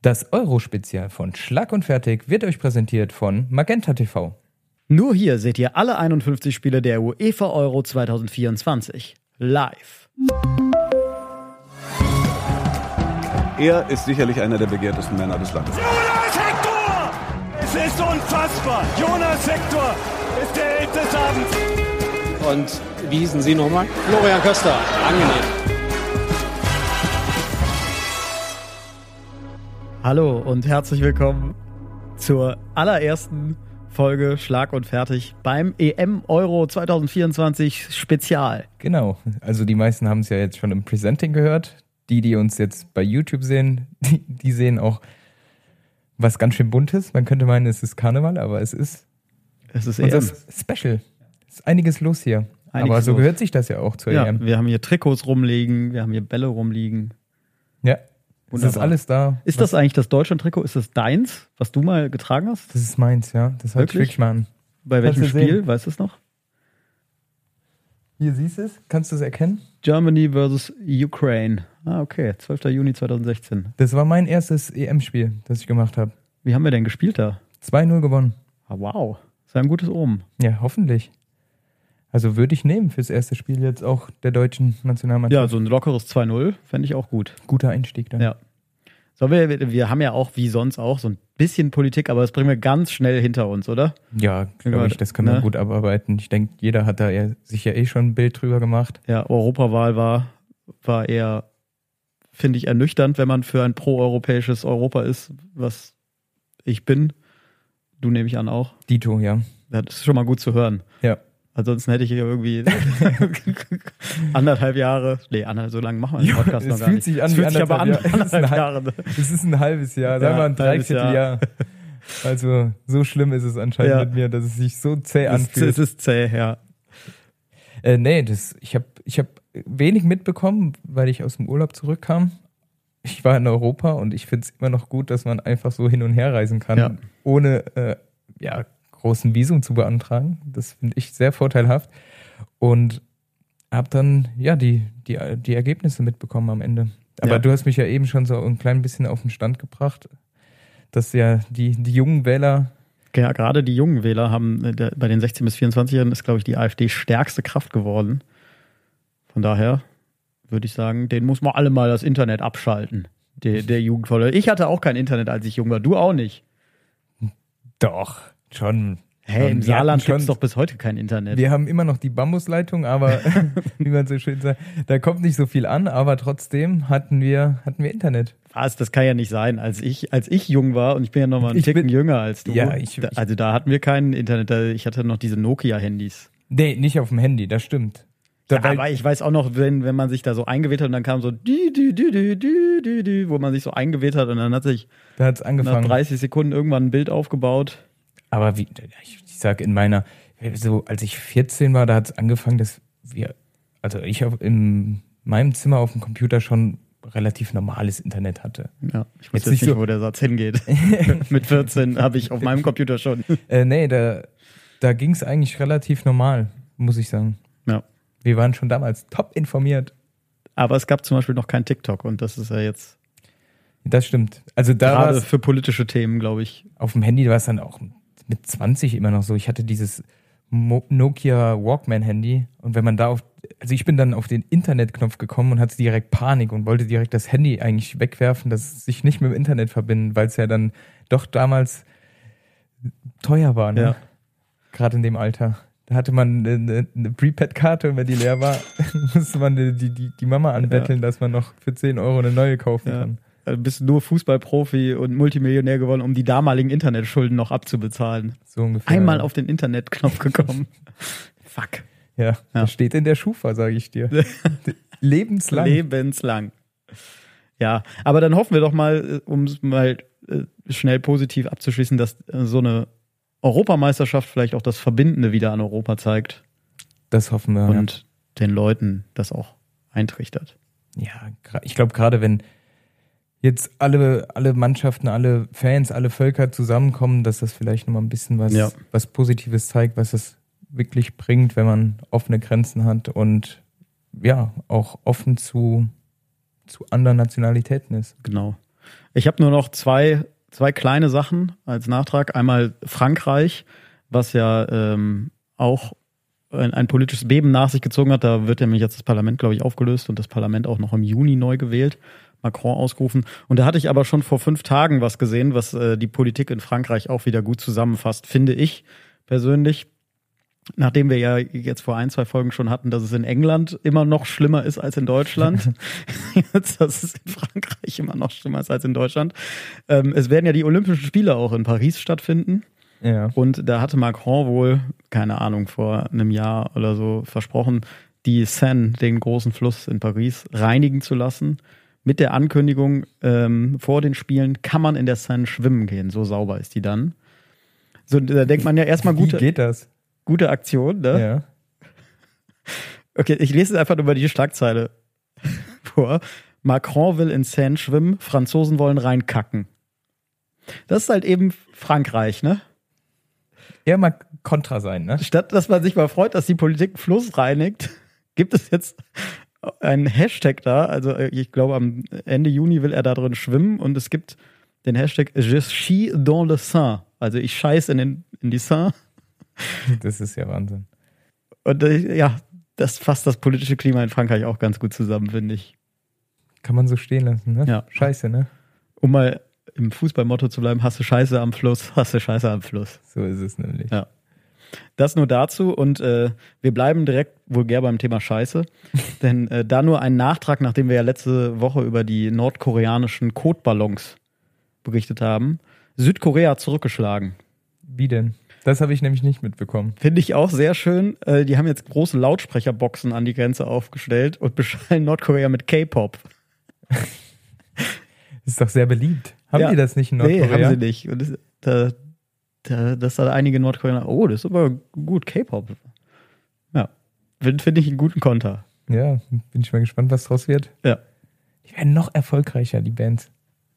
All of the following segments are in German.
Das Euro-Spezial von Schlag und Fertig wird euch präsentiert von Magenta TV. Nur hier seht ihr alle 51 Spiele der UEFA Euro 2024 live. Er ist sicherlich einer der begehrtesten Männer des Landes. Jonas Hector! Es ist unfassbar! Jonas Hector ist der Held des Abends. Und wie hießen Sie nochmal? Florian Köster. Angenehm. Hallo und herzlich willkommen zur allerersten Folge Schlag und Fertig beim EM Euro 2024 Spezial. Genau, also die meisten haben es ja jetzt schon im Presenting gehört. Die uns jetzt bei YouTube sehen, die sehen auch was ganz schön Buntes. Man könnte meinen, es ist Karneval, aber es ist unser Special. Es ist einiges los hier. Aber so gehört sich das ja auch zur EM. Wir haben hier Trikots rumliegen, wir haben hier Bälle rumliegen. Ja, es ist alles da. Ist das eigentlich das Deutschland-Trikot? Ist das deins, was du mal getragen hast? Das ist meins, ja. Das hatte ich wirklich mal an. Bei welchem Spiel? Weißt du es noch? Hier siehst du es. Kannst du es erkennen? Germany versus Ukraine. Ah, okay. 12. Juni 2016. Das war mein erstes EM-Spiel, das ich gemacht habe. Wie haben wir denn gespielt da? 2-0 gewonnen. Ah, wow. Das ist ein gutes Omen. Ja, hoffentlich. Also würde ich nehmen fürs erste Spiel jetzt auch der deutschen Nationalmannschaft. Ja, so ein lockeres 2-0 fände ich auch gut. Guter Einstieg dann. Ja. So, wir haben ja auch, wie sonst auch, so ein bisschen Politik, aber das bringen wir ganz schnell hinter uns, oder? Ja, glaube ich, das können wir gut abarbeiten. Ich denke, jeder hat da sich ja schon ein Bild drüber gemacht. Ja, Europawahl war eher, finde ich, ernüchternd, wenn man für ein pro-europäisches Europa ist, was ich bin. Du nehme ich an auch. Dito, ja. Das ist schon mal gut zu hören. Ja. Ansonsten hätte ich hier irgendwie anderthalb Jahre, so lange machen wir den Podcast noch gar nicht. Es fühlt sich aber an wie anderthalb Jahre. Es ist ein halbes Jahr, sagen wir ein Dreivierteljahr. Also so schlimm ist es anscheinend mit mir, dass es sich so zäh anfühlt. Es ist zäh, ja. Ich hab wenig mitbekommen, weil ich aus dem Urlaub zurückkam. Ich war in Europa und ich finde es immer noch gut, dass man einfach so hin und her reisen kann, ohne großen Visum zu beantragen. Das finde ich sehr vorteilhaft. Und habe dann die Ergebnisse mitbekommen am Ende. Aber du hast mich ja eben schon so ein klein bisschen auf den Stand gebracht, dass ja die jungen Wähler... Ja, gerade die jungen Wähler haben, bei den 16- bis 24-Jährigen ist, glaube ich, die AfD stärkste Kraft geworden. Von daher würde ich sagen, denen muss man alle mal das Internet abschalten, der Jugendvolle. Ich hatte auch kein Internet, als ich jung war. Du auch nicht. Doch, schon. Hey, im Saarland gibt es doch bis heute kein Internet. Wir haben immer noch die Bambusleitung, aber wie man so schön sagt, da kommt nicht so viel an, aber trotzdem hatten wir Internet. Was? Das kann ja nicht sein. Als ich jung war, und ich bin ja noch mal einen Ticken jünger als du, also da hatten wir kein Internet. Ich hatte noch diese Nokia-Handys. Nee, nicht auf dem Handy, das stimmt. Aber ich weiß auch noch, wenn man sich da so eingewählt hat und dann kam so wo man sich so eingewählt hat und dann hat sich hat's angefangen. Nach 30 Sekunden irgendwann ein Bild aufgebaut. Aber ich sag als ich 14 war, da hat es angefangen, dass ich in meinem Zimmer auf dem Computer schon relativ normales Internet hatte. Ja, ich weiß jetzt nicht, wo der Satz hingeht. Mit 14 habe ich auf meinem Computer schon. Nee, da ging es eigentlich relativ normal, muss ich sagen. Ja. Wir waren schon damals top informiert. Aber es gab zum Beispiel noch kein TikTok und das ist ja jetzt... Das stimmt. Also da gerade für politische Themen, glaube ich. Auf dem Handy war es dann auch mit 20 immer noch so. Ich hatte dieses Nokia Walkman-Handy und wenn man ich bin dann auf den Internetknopf gekommen und hatte direkt Panik und wollte direkt das Handy eigentlich wegwerfen, dass es sich nicht mit dem Internet verbindet, weil es ja dann doch damals teuer war, ne? Ja. Gerade in dem Alter. Da hatte man eine Prepaid-Karte und wenn die leer war, musste man die Mama anbetteln, dass man noch für 10 Euro eine neue kaufen kann. Du bist nur Fußballprofi und Multimillionär geworden, um die damaligen Internetschulden noch abzubezahlen. So ungefähr. Einmal auf den Internetknopf gekommen. Fuck. Ja, das steht in der Schufa, sage ich dir. Lebenslang. Ja, aber dann hoffen wir doch mal, um es mal schnell positiv abzuschließen, dass so eine Europameisterschaft vielleicht auch das Verbindende wieder an Europa zeigt. Das hoffen wir. Und den Leuten das auch eintrichtert. Ja, ich glaube gerade, wenn jetzt alle Mannschaften, alle Fans, alle Völker zusammenkommen, dass das vielleicht nochmal ein bisschen was Positives zeigt, was es wirklich bringt, wenn man offene Grenzen hat und auch offen zu anderen Nationalitäten ist. Genau. Ich habe nur noch zwei kleine Sachen als Nachtrag. Einmal Frankreich, was ja auch ein politisches Beben nach sich gezogen hat. Da wird nämlich jetzt das Parlament, glaube ich, aufgelöst und das Parlament auch noch im Juni neu gewählt. Macron ausgerufen. Und da hatte ich aber schon vor 5 Tagen was gesehen, was die Politik in Frankreich auch wieder gut zusammenfasst, finde ich persönlich. Nachdem wir ja jetzt vor 1-2 Folgen schon hatten, dass es in England immer noch schlimmer ist als in Deutschland. Jetzt, dass es in Frankreich immer noch schlimmer ist als in Deutschland. Es werden ja die Olympischen Spiele auch in Paris stattfinden. Ja. Und da hatte Macron wohl, keine Ahnung, vor einem Jahr oder so versprochen, die Seine, den großen Fluss in Paris, reinigen zu lassen. Mit der Ankündigung, vor den Spielen kann man in der Seine schwimmen gehen. So sauber ist die dann. So, da denkt man ja erstmal Wie geht das? Gute Aktion, ne? Ja. Okay, ich lese einfach nur mal die Schlagzeile vor. Macron will in Seine schwimmen, Franzosen wollen reinkacken. Das ist halt eben Frankreich, ne? Eher mal kontra sein, ne? Statt, dass man sich mal freut, dass die Politik einen Fluss reinigt, gibt es jetzt einen Hashtag da. Also ich glaube, am Ende Juni will er da drin schwimmen und es gibt den Hashtag Je chie dans le Seine. Also ich scheiße in die Seine. Das ist ja Wahnsinn. Und ja, das fasst das politische Klima in Frankreich auch ganz gut zusammen, finde ich. Kann man so stehen lassen, ne? Ja. Scheiße, ne? Um mal im Fußballmotto zu bleiben, hast du Scheiße am Fluss, hast du Scheiße am Fluss. So ist es nämlich. Ja. Das nur dazu und wir bleiben direkt vulgär beim Thema Scheiße, denn da nur ein Nachtrag, nachdem wir ja letzte Woche über die nordkoreanischen Kotballons berichtet haben. Südkorea hat zurückgeschlagen. Wie denn? Das habe ich nämlich nicht mitbekommen. Finde ich auch sehr schön. Die haben jetzt große Lautsprecherboxen an die Grenze aufgestellt und beschallen Nordkorea mit K-Pop. Das ist doch sehr beliebt. Haben die das nicht in Nordkorea? Nee, haben sie nicht. Und das hat einige Nordkoreaner, oh, das ist aber gut, K-Pop. Ja, finde ich einen guten Konter. Ja, bin ich mal gespannt, was draus wird. Ja. Die werden noch erfolgreicher, die Bands.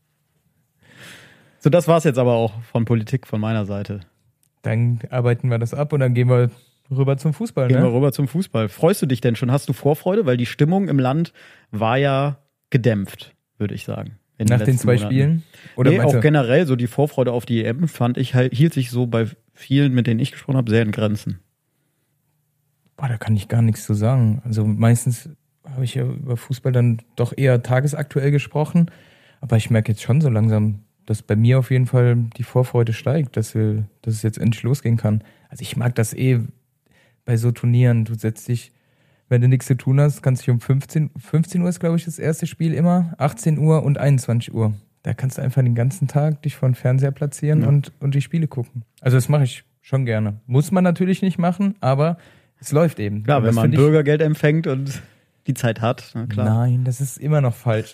So, das war's jetzt aber auch von Politik von meiner Seite. Dann arbeiten wir das ab und dann gehen wir rüber zum Fußball, Gehen ne? wir rüber zum Fußball. Freust du dich denn schon? Hast du Vorfreude? Weil die Stimmung im Land war ja gedämpft, würde ich sagen. Nach den 2 Monaten. Spielen? Oder Nee, meinst auch du? generell so die Vorfreude auf die EM, fand ich, hielt sich so bei vielen, mit denen ich gesprochen habe, sehr in Grenzen. Boah, da kann ich gar nichts zu sagen. Also meistens habe ich ja über Fußball dann doch eher tagesaktuell gesprochen. Aber ich merke jetzt schon so langsam, dass bei mir auf jeden Fall die Vorfreude steigt, dass es jetzt endlich losgehen kann. Also ich mag das bei so Turnieren. Du setzt dich, wenn du nichts zu tun hast, kannst du dich um 15 Uhr ist, glaube ich, das erste Spiel immer, 18 Uhr und 21 Uhr. Da kannst du einfach den ganzen Tag dich vor den Fernseher platzieren und die Spiele gucken. Also das mache ich schon gerne. Muss man natürlich nicht machen, aber es läuft eben. Klar, wenn man Bürgergeld empfängt und die Zeit hat, na klar. Nein, das ist immer noch falsch.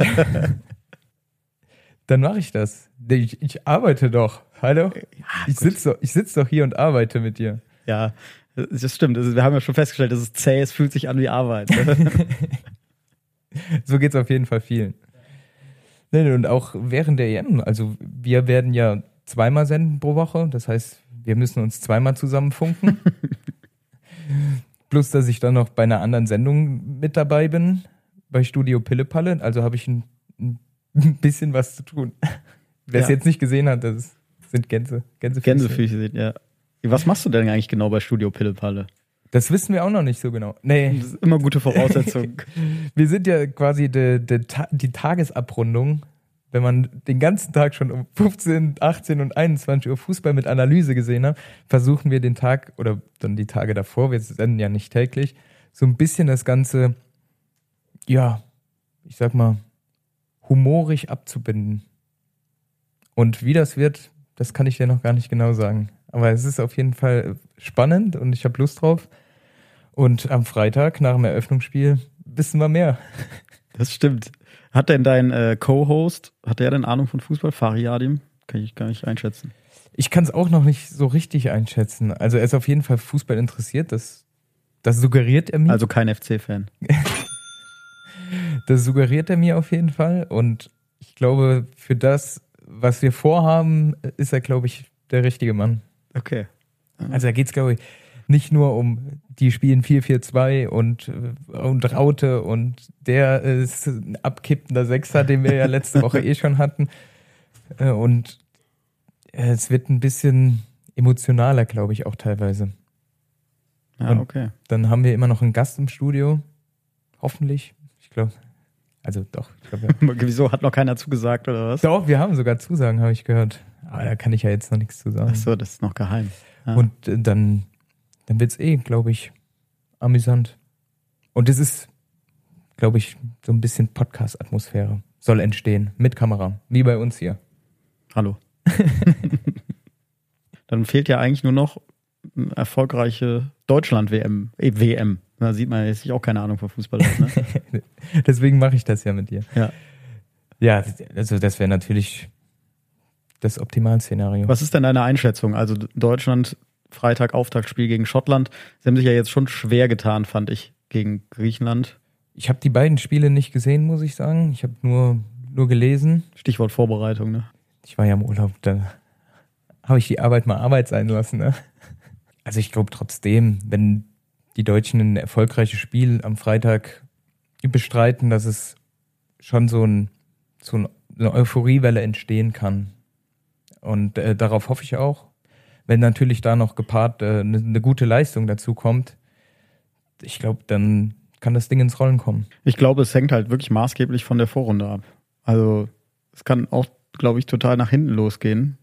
Dann mache ich das. Ich arbeite doch. Hallo? Ja, ich sitz doch hier und arbeite mit dir. Ja, das stimmt. Wir haben ja schon festgestellt, dass es zäh ist, fühlt sich an wie Arbeit. So geht's auf jeden Fall vielen. Und auch während der EM. Also wir werden ja 2-mal senden pro Woche. Das heißt, wir müssen uns 2-mal zusammenfunken. Plus, dass ich dann noch bei einer anderen Sendung mit dabei bin. Bei Studio Pillepalle. Also habe ich ein bisschen was zu tun. Wer es jetzt nicht gesehen hat, das sind Gänsefüße. Gänsefüße, ja. Was machst du denn eigentlich genau bei Studio Pillepalle? Das wissen wir auch noch nicht so genau. Nee. Das ist immer gute Voraussetzung. Wir sind ja quasi die Tagesabrundung. Wenn man den ganzen Tag schon um 15, 18 und 21 Uhr Fußball mit Analyse gesehen hat, versuchen wir den Tag oder dann die Tage davor, wir senden ja nicht täglich, so ein bisschen das Ganze, ja, ich sag mal, humorig abzubinden. Und wie das wird, das kann ich dir noch gar nicht genau sagen. Aber es ist auf jeden Fall spannend und ich habe Lust drauf. Und am Freitag nach dem Eröffnungsspiel wissen wir mehr. Das stimmt. Hat denn dein Co-Host, hat der denn Ahnung von Fußball? Fariadim? Kann ich gar nicht einschätzen. Ich kann es auch noch nicht so richtig einschätzen. Also er ist auf jeden Fall Fußball interessiert. Das suggeriert er mir. Also kein FC-Fan. Das suggeriert er mir auf jeden Fall. Und ich glaube, für das, was wir vorhaben, ist er, glaube ich, der richtige Mann. Okay. Also da geht es, glaube ich, nicht nur um, die spielen 4-4-2 und Raute und der ist ein abkippender Sechser, den wir ja letzte Woche schon hatten, Und es wird ein bisschen emotionaler, glaube ich, auch teilweise. Ja, okay. Dann haben wir immer noch einen Gast im Studio. Hoffentlich. Ich glaube, doch. Wieso, hat noch keiner zugesagt oder was? Doch, wir haben sogar Zusagen, habe ich gehört. Aber da kann ich ja jetzt noch nichts zu sagen. Ach so, das ist noch geheim. Ja. Und dann wird es glaube ich, amüsant. Und es ist, glaube ich, so ein bisschen Podcast-Atmosphäre soll entstehen. Mit Kamera. Wie bei uns hier. Hallo. Dann fehlt ja eigentlich nur noch eine erfolgreiche Deutschland-WM. WM. Da sieht man jetzt auch keine Ahnung von Fußball aus, ne? Deswegen mache ich das ja mit dir. Ja. Ja, also das wäre natürlich das Optimalszenario. Was ist denn deine Einschätzung? Also Deutschland, Freitag, Auftaktspiel gegen Schottland. Sie haben sich ja jetzt schon schwer getan, fand ich, gegen Griechenland. Ich habe die beiden Spiele nicht gesehen, muss ich sagen. Ich habe nur gelesen. Stichwort Vorbereitung, ne? Ich war ja im Urlaub, da habe ich die Arbeit mal Arbeit sein lassen, ne? Also ich glaube trotzdem, wenn die Deutschen ein erfolgreiches Spiel am Freitag bestreiten, dass es schon so eine Euphoriewelle entstehen kann. Und darauf hoffe ich auch. Wenn natürlich da noch gepaart eine gute Leistung dazu kommt, ich glaube, dann kann das Ding ins Rollen kommen. Ich glaube, es hängt halt wirklich maßgeblich von der Vorrunde ab. Also es kann auch, glaube ich, total nach hinten losgehen.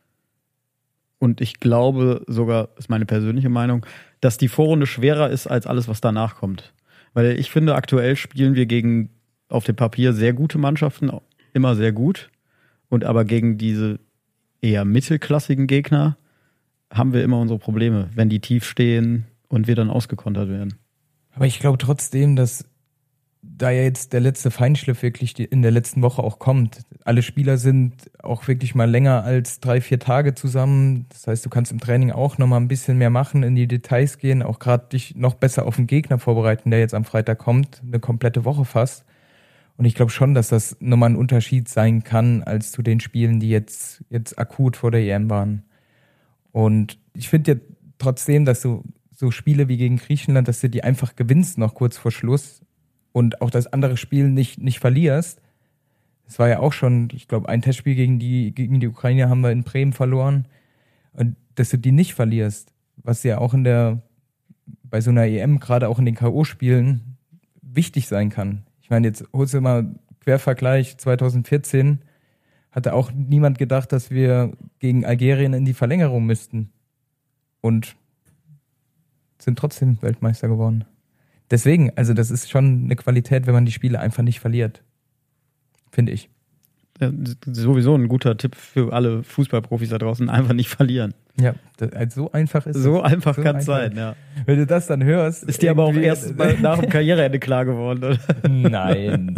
Und ich glaube sogar, ist meine persönliche Meinung, dass die Vorrunde schwerer ist als alles, was danach kommt. Weil ich finde, aktuell spielen wir gegen auf dem Papier sehr gute Mannschaften, immer sehr gut. Und aber gegen diese eher mittelklassigen Gegner haben wir immer unsere Probleme, wenn die tief stehen und wir dann ausgekontert werden. Aber ich glaube trotzdem, dass da ja jetzt der letzte Feinschliff wirklich in der letzten Woche auch kommt. Alle Spieler sind auch wirklich mal länger als 3-4 Tage zusammen. Das heißt, du kannst im Training auch nochmal ein bisschen mehr machen, in die Details gehen, auch gerade dich noch besser auf den Gegner vorbereiten, der jetzt am Freitag kommt, eine komplette Woche fast. Und ich glaube schon, dass das nochmal ein Unterschied sein kann, als zu den Spielen, die jetzt akut vor der EM waren. Und ich finde ja trotzdem, dass du so Spiele wie gegen Griechenland, dass du die einfach gewinnst noch kurz vor Schluss und auch das andere Spiel nicht verlierst. Das war ja auch schon, ich glaube, ein Testspiel gegen die Ukraine haben wir in Bremen verloren. Und dass du die nicht verlierst, was ja auch bei so einer EM, gerade auch in den K.O.-Spielen, wichtig sein kann. Ich meine, jetzt holst du mal Quervergleich 2014, hatte auch niemand gedacht, dass wir gegen Algerien in die Verlängerung müssten. Und sind trotzdem Weltmeister geworden. Deswegen, also das ist schon eine Qualität, wenn man die Spiele einfach nicht verliert. Finde ich. Ja, sowieso ein guter Tipp für alle Fußballprofis da draußen, einfach nicht verlieren. Ja, so einfach ist es. So einfach kann es sein, ja. Wenn du das dann hörst. Ist dir aber auch erst nach dem Karriereende klar geworden, oder? Nein.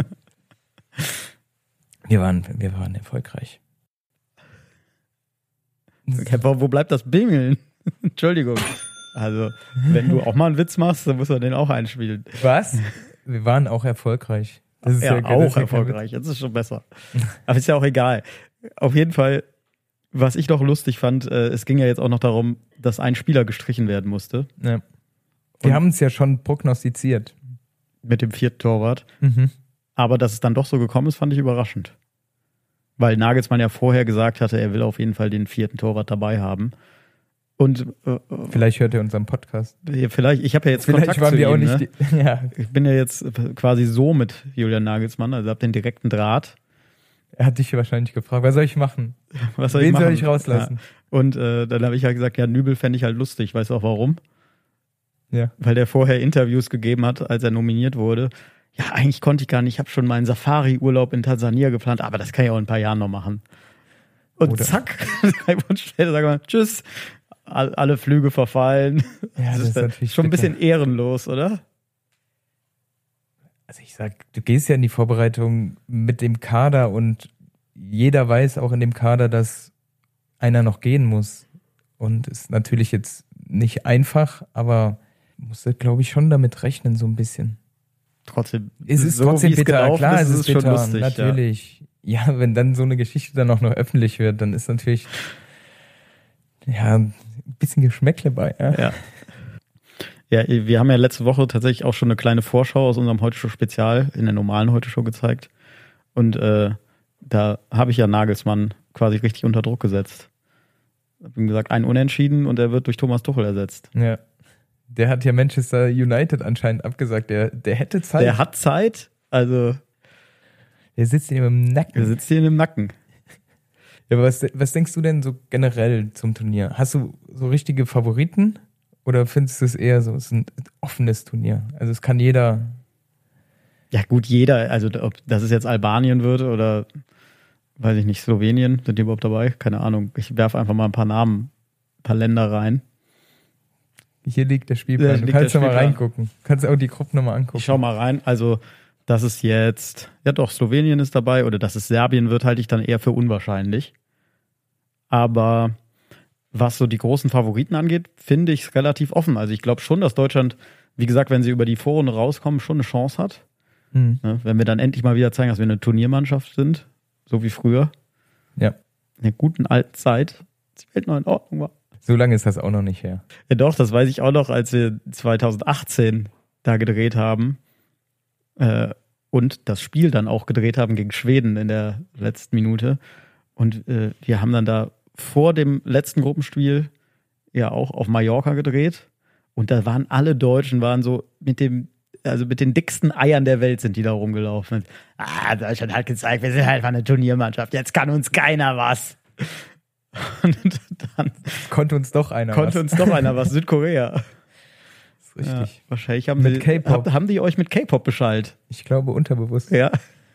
Wir waren erfolgreich. Okay, wo bleibt das Bimmeln? Entschuldigung. Also, wenn du auch mal einen Witz machst, dann muss man den auch einspielen. Was? Wir waren auch erfolgreich. Das ist ja auch erfolgreich. Das ist schon besser. Aber ist ja auch egal. Auf jeden Fall, was ich doch lustig fand, es ging ja jetzt auch noch darum, dass ein Spieler gestrichen werden musste. Ja. Wir haben es ja schon prognostiziert. Mit dem 4. Torwart. Mhm. Aber dass es dann doch so gekommen ist, fand ich überraschend. Weil Nagelsmann ja vorher gesagt hatte, er will auf jeden Fall den 4. Torwart dabei haben. Und vielleicht hört er unseren Podcast. Vielleicht, ich habe ja jetzt vielleicht Kontakt waren zu wir ihm, auch nicht. Ne? Ja. Ich bin ja jetzt quasi so mit Julian Nagelsmann, also habe den direkten Draht. Er hat dich wahrscheinlich gefragt, was soll ich machen? Was soll Wen ich machen? soll ich rauslassen? Ja. Und dann habe ich halt gesagt, ja, Nübel fände ich halt lustig. Weißt du auch warum? Ja. Weil der vorher Interviews gegeben hat, als er nominiert wurde. Ja, eigentlich konnte ich gar nicht. Ich habe schon meinen Safari-Urlaub in Tansania geplant, aber das kann ich auch in ein paar Jahren noch machen. Und zack, 3 Wochen später sagen wir, tschüss. Alle Flüge verfallen. Ja, das ist natürlich schon ein bisschen ehrenlos, oder? Also ich sag, du gehst ja in die Vorbereitung mit dem Kader und jeder weiß auch in dem Kader, dass einer noch gehen muss. Und ist natürlich jetzt nicht einfach, aber musst du, glaube ich, schon damit rechnen, so ein bisschen. Trotzdem. Es ist so, trotzdem bitter. Klar, es ist bitter, schon lustig. Natürlich. Ja, wenn dann so eine Geschichte dann auch noch öffentlich wird, dann ist natürlich ein bisschen Geschmäckle bei. Ja. Ja, wir haben ja letzte Woche tatsächlich auch schon eine kleine Vorschau aus unserem Heute-Show-Spezial in der normalen Heute-Show gezeigt. Und da habe ich ja Nagelsmann quasi richtig unter Druck gesetzt. Ich habe ihm gesagt, ein Unentschieden und er wird durch Thomas Tuchel ersetzt. Ja. Der hat ja Manchester United anscheinend abgesagt. Der hätte Zeit. Der hat Zeit, also. Der sitzt ihm im Nacken. Der sitzt ihm im Nacken. Ja, aber was denkst du denn so generell zum Turnier? Hast du so richtige Favoriten? Oder findest du es eher so, es ist ein offenes Turnier? Also es kann jeder. Ja, gut, jeder. Also, ob das es jetzt Albanien wird oder, weiß ich nicht, Slowenien, sind die überhaupt dabei? Keine Ahnung. Ich werfe einfach mal ein paar Namen, ein paar Länder rein. Hier liegt der Spielplan. Du kannst mal reingucken. Du kannst auch die Gruppen nochmal angucken. Ich schau mal rein. Also, dass es jetzt, ja doch, Slowenien ist dabei oder dass es Serbien wird, halte ich dann eher für unwahrscheinlich. Aber was so die großen Favoriten angeht, finde ich es relativ offen. Also ich glaube schon, dass Deutschland, wie gesagt, wenn sie über die Vorrunde rauskommen, schon eine Chance hat. Mhm. Ja, wenn wir dann endlich mal wieder zeigen, dass wir eine Turniermannschaft sind, so wie früher. Ja. In der guten alten Zeit, als die Welt noch in Ordnung war. So lange ist das auch noch nicht her. Ja doch, das weiß ich auch noch, als wir 2018 da gedreht haben und das Spiel dann auch gedreht haben gegen Schweden in der letzten Minute. Und wir haben dann da vor dem letzten Gruppenspiel ja auch auf Mallorca gedreht. Und da waren alle Deutschen, waren so mit den dicksten Eiern der Welt sind die da rumgelaufen. Deutschland hat gezeigt, wir sind halt eine Turniermannschaft. Jetzt kann uns keiner was. Und dann konnte uns doch einer was. Südkorea. Das ist richtig. Ja, wahrscheinlich haben die euch mit K-Pop beschallt. Ich glaube unterbewusst. Ja.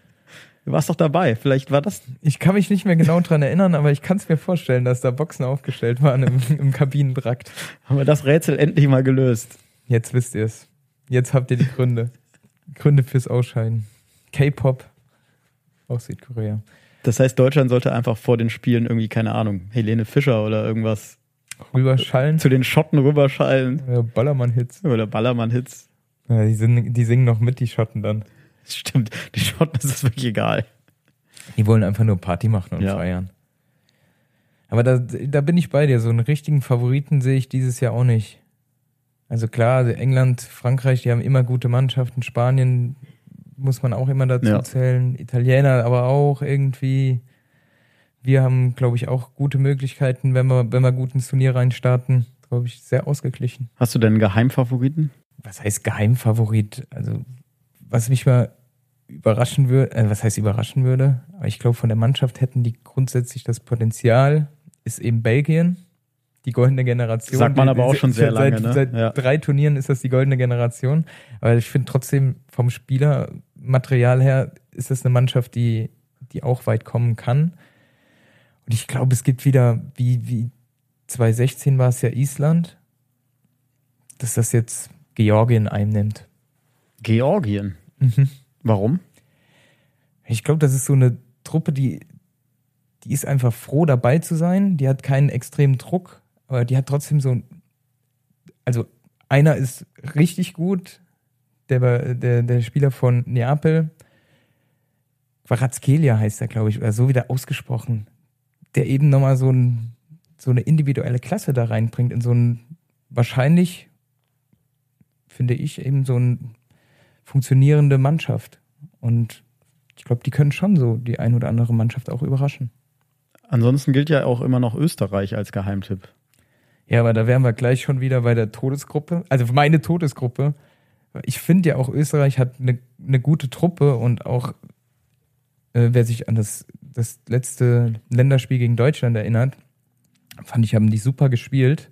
Du warst doch dabei. Vielleicht war das. Ich kann mich nicht mehr genau dran erinnern, aber ich kann es mir vorstellen, dass da Boxen aufgestellt waren im Kabinentrakt. Haben wir das Rätsel endlich mal gelöst. Jetzt wisst ihr es. Jetzt habt ihr die Gründe. Gründe fürs Ausscheiden. K-Pop aus Südkorea. Das heißt, Deutschland sollte einfach vor den Spielen irgendwie, keine Ahnung, Helene Fischer oder irgendwas rüberschallen. Zu den Schotten rüberschallen. Ja, Ballermann-Hits. Oder Ballermann-Hits. Ja, die singen noch mit, die Schotten dann. Stimmt, die Schotten ist es wirklich egal. Die wollen einfach nur Party machen und feiern. Aber da bin ich bei dir. So einen richtigen Favoriten sehe ich dieses Jahr auch nicht. Also klar, England, Frankreich, die haben immer gute Mannschaften. Spanien muss man auch immer dazu zählen. Italiener aber auch irgendwie. Wir haben, glaube ich, auch gute Möglichkeiten, wenn wir gut ins Turnier reinstarten. Glaube ich, sehr ausgeglichen. Hast du denn einen Geheimfavoriten? Was heißt Geheimfavorit? Also, was mich mal überraschen würde, aber ich glaube, von der Mannschaft hätten die grundsätzlich das Potenzial, ist eben Belgien, die goldene Generation. Sagt man aber auch schon sehr lange, ne? Seit 3 Turnieren ist das die goldene Generation. Aber ich finde trotzdem vom Spielermaterial her ist das eine Mannschaft, die auch weit kommen kann. Und ich glaube, es gibt wieder, wie 2016 war es ja Island, dass das jetzt Georgien einnimmt. Georgien? Mhm. Warum? Ich glaube, das ist so eine Truppe, die ist einfach froh, dabei zu sein. Die hat keinen extremen Druck, aber die hat trotzdem also einer ist richtig gut, der Spieler von Neapel, Kvaratskhelia heißt er, glaube ich, oder so wieder ausgesprochen, der eben nochmal so eine individuelle Klasse da reinbringt in so ein, wahrscheinlich, finde ich, eben so eine funktionierende Mannschaft. Und ich glaube, die können schon so die ein oder andere Mannschaft auch überraschen. Ansonsten gilt ja auch immer noch Österreich als Geheimtipp. Ja, aber da wären wir gleich schon wieder bei der Todesgruppe. Also meine Todesgruppe. Ich finde ja auch, Österreich hat eine gute Truppe und auch, wer sich an das letzte Länderspiel gegen Deutschland erinnert, fand ich, haben die super gespielt.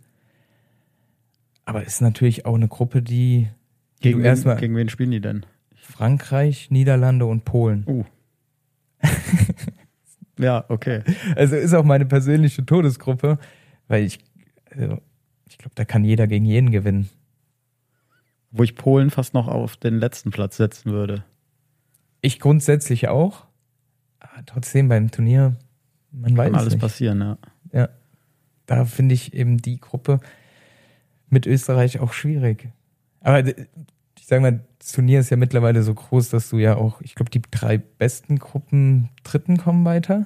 Aber ist natürlich auch eine Gruppe, Gegen wen spielen die denn? Frankreich, Niederlande und Polen. Ja, okay. Also ist auch meine persönliche Todesgruppe, weil ich glaube, da kann jeder gegen jeden gewinnen. Wo ich Polen fast noch auf den letzten Platz setzen würde. Ich grundsätzlich auch. Aber trotzdem beim Turnier, man weiß es nicht. Kann alles passieren, ja. Ja. Da finde ich eben die Gruppe mit Österreich auch schwierig. Aber ich sage mal, das Turnier ist ja mittlerweile so groß, dass du ja auch, ich glaube, die 3 besten Gruppen Dritten kommen weiter.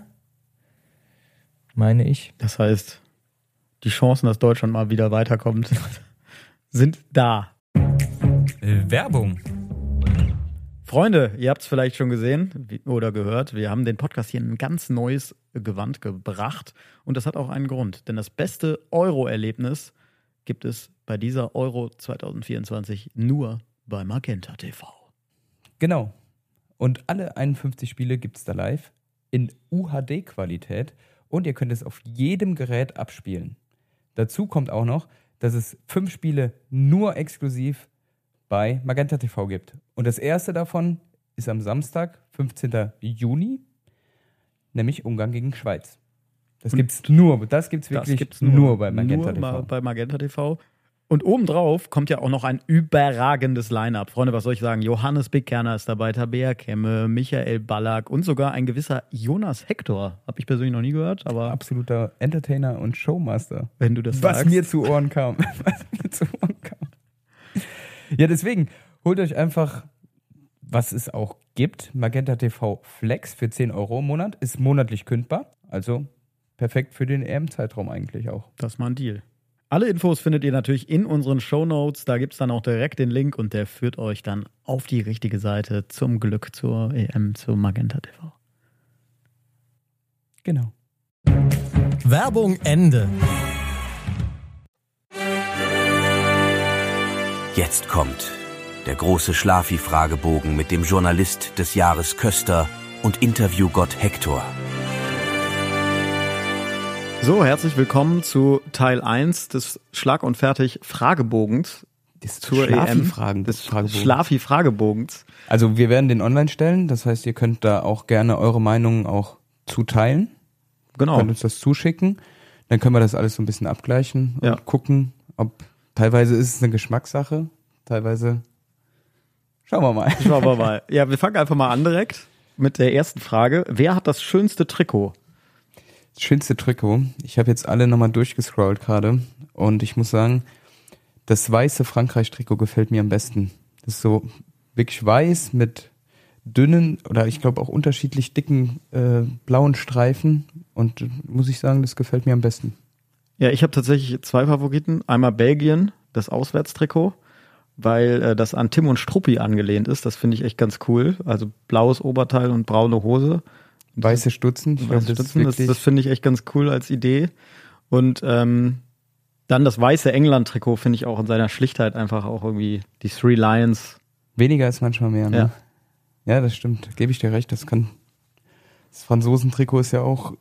Meine ich. Das heißt, die Chancen, dass Deutschland mal wieder weiterkommt, sind da. Werbung. Freunde, ihr habt es vielleicht schon gesehen oder gehört, wir haben den Podcast hier in ein ganz neues Gewand gebracht und das hat auch einen Grund, denn das beste Euro-Erlebnis gibt es bei dieser Euro 2024 nur bei Magenta TV. Genau. Und alle 51 Spiele gibt es da live in UHD-Qualität und ihr könnt es auf jedem Gerät abspielen. Dazu kommt auch noch, dass es 5 Spiele nur exklusiv bei Magenta TV gibt. Und das erste davon ist am Samstag, 15. Juni, nämlich Ungarn gegen Schweiz. Das gibt's wirklich nur bei Magenta TV. Bei Magenta TV. Und obendrauf kommt ja auch noch ein überragendes Line-Up. Freunde, was soll ich sagen? Johannes Bekerner ist dabei, Tabea Kemme, Michael Ballack und sogar ein gewisser Jonas Hector. Habe ich persönlich noch nie gehört, aber... Absoluter Entertainer und Showmaster. Wenn du das sagst. Was mir zu Ohren kam. Ja, deswegen, holt euch einfach, was es auch gibt, Magenta TV Flex für 10 Euro im Monat. Ist monatlich kündbar, also perfekt für den EM-Zeitraum eigentlich auch. Das ist mal ein Deal. Alle Infos findet ihr natürlich in unseren Shownotes. Da gibt es dann auch direkt den Link und der führt euch dann auf die richtige Seite zum Glück zur EM, zu Magenta TV. Genau. Werbung Ende. Jetzt kommt der große Schlafi-Fragebogen mit dem Journalist des Jahres Köster und Interviewgott Hector. So, herzlich willkommen zu Teil 1 des Schlag- und Fertig-Fragebogens zur EM. Des Schlafi-Fragebogens. Also wir werden den online stellen, das heißt, ihr könnt da auch gerne eure Meinungen auch zuteilen. Genau. Könnt uns das zuschicken. Dann können wir das alles so ein bisschen abgleichen und gucken, ob teilweise ist es eine Geschmackssache, teilweise schauen wir mal. Ja, wir fangen einfach mal an direkt mit der ersten Frage. Wer hat das schönste Trikot? Das schönste Trikot, ich habe jetzt alle nochmal durchgescrollt gerade und ich muss sagen, das weiße Frankreich-Trikot gefällt mir am besten. Das ist so wirklich weiß mit dünnen oder ich glaube auch unterschiedlich dicken blauen Streifen und muss ich sagen, das gefällt mir am besten. Ja, ich habe tatsächlich 2 Favoriten. Einmal Belgien, das Auswärtstrikot, weil das an Tim und Struppi angelehnt ist. Das finde ich echt ganz cool. Also blaues Oberteil und braune Hose. Weiße Stutzen. Das finde ich echt ganz cool als Idee. Und dann das weiße England-Trikot finde ich auch in seiner Schlichtheit einfach auch irgendwie die Three Lions. Weniger ist manchmal mehr, ne? Ja, das stimmt. Gebe ich dir recht. Das Franzosen-Trikot ist ja auch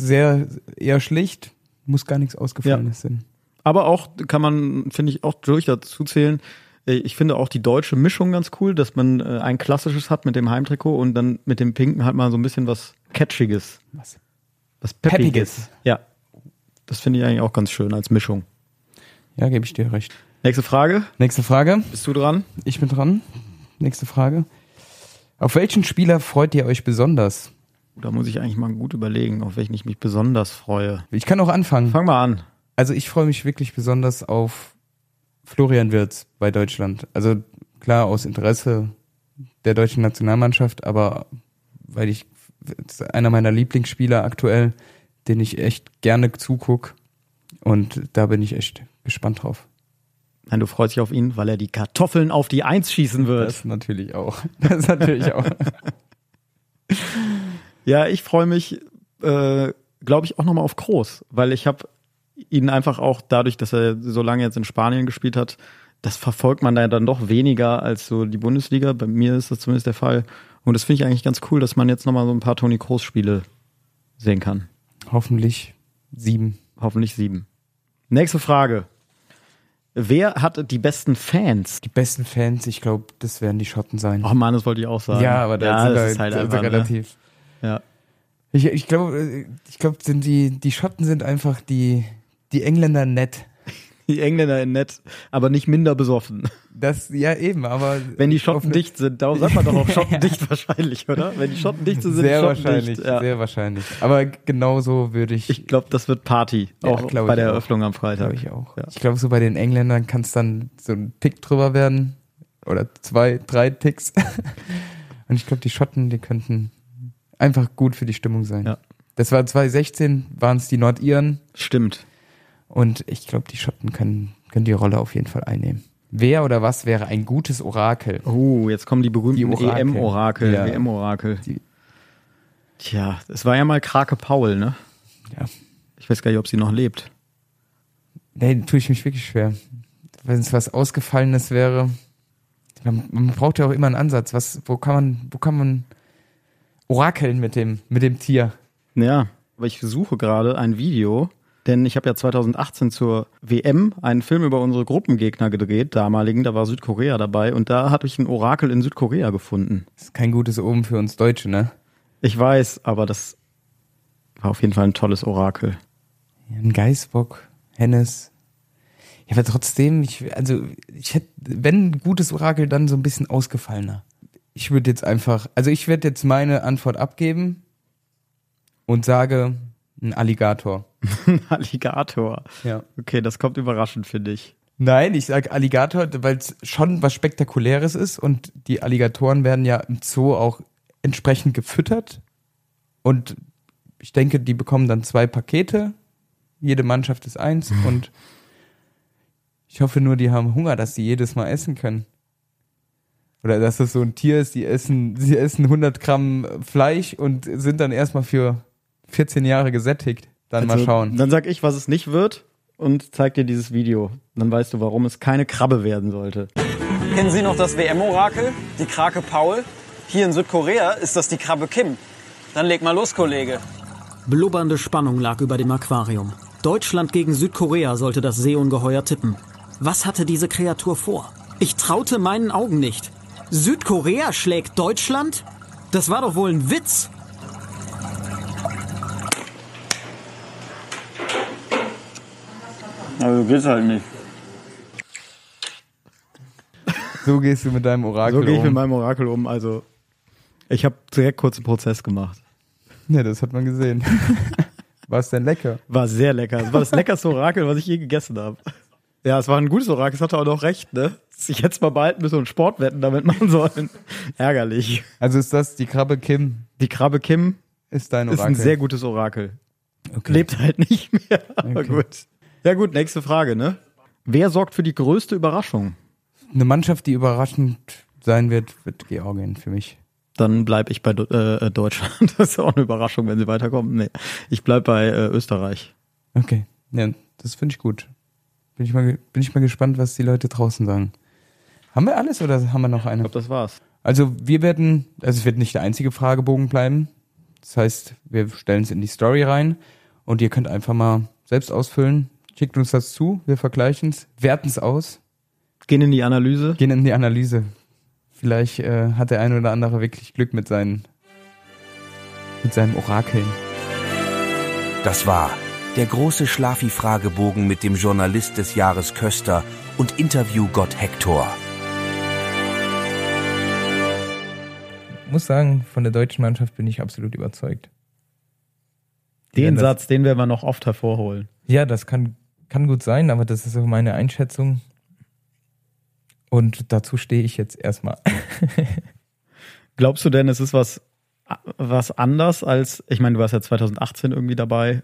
eher schlicht. Muss gar nichts Ausgefallenes sein. Aber auch kann man, finde ich, auch durch dazu zählen. Ich finde auch die deutsche Mischung ganz cool, dass man ein klassisches hat mit dem Heimtrikot und dann mit dem Pinken halt mal so ein bisschen was Catchiges. Was Peppiges. Ja. Das finde ich eigentlich auch ganz schön als Mischung. Ja, gebe ich dir recht. Nächste Frage. Bist du dran? Ich bin dran. Nächste Frage. Auf welchen Spieler freut ihr euch besonders? Da muss ich eigentlich mal gut überlegen, auf welchen ich mich besonders freue. Ich kann auch anfangen. Fang mal an. Also ich freue mich wirklich besonders auf Florian Wirtz bei Deutschland. Also klar aus Interesse der deutschen Nationalmannschaft, aber weil das ist einer meiner Lieblingsspieler aktuell, den ich echt gerne zugucke und da bin ich echt gespannt drauf. Nein, du freust dich auf ihn, weil er die Kartoffeln auf die 1 schießen wird. Das natürlich auch. Ja, ich freue mich, glaube ich, auch nochmal auf Kroos, weil ich habe ihn einfach auch dadurch, dass er so lange jetzt in Spanien gespielt hat, das verfolgt man da dann doch weniger als so die Bundesliga. Bei mir ist das zumindest der Fall. Und das finde ich eigentlich ganz cool, dass man jetzt nochmal so ein paar Toni Kroos-Spiele sehen kann. Hoffentlich 7. Nächste Frage. Wer hat die besten Fans? Die besten Fans, ich glaube, das werden die Schotten sein. Oh Mann, das wollte ich auch sagen. Ja, aber das ist halt einfach relativ. Ne? Ja. Ich glaube, die Schotten sind einfach die Engländer nett. Die Engländer nett, aber nicht minder besoffen. Das, ja eben, aber... Wenn die Schotten dicht sind, darum sagt man doch auch schottendicht wahrscheinlich, oder? Wenn die Schotten dicht sind, sind die Schotten dicht. Ja. Sehr wahrscheinlich. Aber genauso würde ich... Ich glaube, das wird Party, auch bei der Eröffnung am Freitag. Glaube ich auch. Ja. Ich glaube, so bei den Engländern kann es dann so ein Tick drüber werden. Oder 2, 3 Ticks. Und ich glaube, die Schotten, die könnten einfach gut für die Stimmung sein. Ja. Das war 2016, waren es die Nordiren. Stimmt. Und ich glaube, die Schotten können die Rolle auf jeden Fall einnehmen. Wer oder was wäre ein gutes Orakel? Oh, jetzt kommen die berühmten Orakel. EM-Orakel, Ja. WM-Orakel. Tja, es war ja mal Krake Paul, ne? Ja. Ich weiß gar nicht, ob sie noch lebt. Nee, tue ich mich wirklich schwer. Wenn es was Ausgefallenes wäre. Man braucht ja auch immer einen Ansatz. Wo kann man orakeln mit dem Tier? Ja, aber ich suche gerade ein Video, denn ich habe ja 2018 zur WM einen Film über unsere Gruppengegner gedreht, damaligen, da war Südkorea dabei und da hatte ich ein Orakel in Südkorea gefunden. Das ist kein gutes Omen für uns Deutsche, ne? Ich weiß, aber das war auf jeden Fall ein tolles Orakel. Ja, ein Geißbock, Hennes. Ja, aber trotzdem, ich hätte, wenn ein gutes Orakel, dann so ein bisschen ausgefallener. Ich werde jetzt meine Antwort abgeben und sage ein Alligator. Ein Alligator. Ja. Okay, das kommt überraschend, finde ich. Nein, ich sage Alligator, weil es schon was Spektakuläres ist und die Alligatoren werden ja im Zoo auch entsprechend gefüttert und ich denke, die bekommen dann 2 Pakete, jede Mannschaft ist 1 und ich hoffe nur, die haben Hunger, dass die jedes Mal essen können. Oder dass das so ein Tier ist, sie essen 100 Gramm Fleisch und sind dann erstmal für 14 Jahre gesättigt. Dann mal schauen. Dann sag ich, was es nicht wird und zeig dir dieses Video. Dann weißt du, warum es keine Krabbe werden sollte. Kennen Sie noch das WM-Orakel? Die Krake Paul? Hier in Südkorea ist das die Krabbe Kim. Dann leg mal los, Kollege. Blubbernde Spannung lag über dem Aquarium. Deutschland gegen Südkorea sollte das Seeungeheuer tippen. Was hatte diese Kreatur vor? Ich traute meinen Augen nicht. Südkorea schlägt Deutschland? Das war doch wohl ein Witz. Also geht's halt nicht. So gehst du mit deinem Orakel So gehe ich um. mit meinem Orakel um. Also ich habe direkt kurz einen Prozess gemacht. Ja, das hat man gesehen. War es denn lecker? War sehr lecker. Es war das leckerste Orakel, was ich je gegessen habe. Ja, es war ein gutes Orakel. Es hatte auch noch recht, ne? Dass ich jetzt mal behalten müssen und Sportwetten damit machen sollen. Ärgerlich. Also ist das die Krabbe Kim? Die Krabbe Kim Ist dein ist Orakel? ein sehr gutes Orakel. Okay. Lebt halt nicht mehr, aber Okay. gut. Ja gut, nächste Frage, ne? Wer sorgt für die größte Überraschung? Eine Mannschaft, die überraschend sein wird Georgien für mich. Dann bleib ich bei Deutschland. Das ist auch eine Überraschung, wenn sie weiterkommen. Nee, ich bleib bei Österreich. Okay, ja, das finde ich gut. Bin ich mal gespannt, was die Leute draußen sagen. Haben wir alles oder haben wir noch Ich eine? glaube, das war's. Also es wird nicht der einzige Fragebogen bleiben. Das heißt, wir stellen es in die Story rein und ihr könnt einfach mal selbst ausfüllen. Schickt uns das zu, wir vergleichen es, werten es aus, Gehen in die Analyse. gehen in die Analyse. Vielleicht hat der eine oder andere wirklich Glück mit seinen Orakeln. Das war der große Schlafi-Fragebogen mit dem Journalist des Jahres Köster und Interviewgott Hector. Ich muss sagen, von der deutschen Mannschaft bin ich absolut überzeugt. Den das- Satz, den werden wir noch oft hervorholen. Ja, das kann gut sein, aber das ist so meine Einschätzung. Und dazu stehe ich jetzt erstmal. Glaubst du denn, es ist was anders als, ich meine, du warst ja 2018 irgendwie dabei.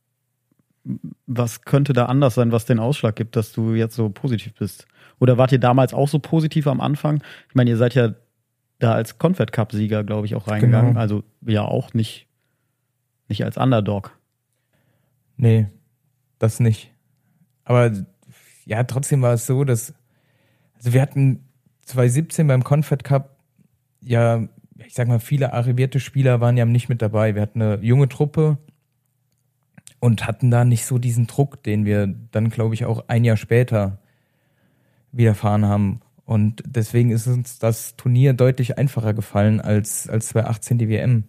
Was könnte da anders sein, was den Ausschlag gibt, dass du jetzt so positiv bist? Oder wart ihr damals auch so positiv am Anfang? Ich meine, ihr seid ja da als Confed Cup-Sieger, glaube ich, auch reingegangen. Genau. Also ja auch nicht als Underdog. Nee, das nicht. Aber ja, trotzdem war es so, dass also wir hatten 2017 beim Confed Cup ja, ich sag mal, viele arrivierte Spieler waren ja nicht mit dabei. Wir hatten eine junge Truppe und hatten da nicht so diesen Druck, den wir dann, glaube ich, auch ein Jahr später widerfahren haben. Und deswegen ist uns das Turnier deutlich einfacher gefallen als 2018 die WM.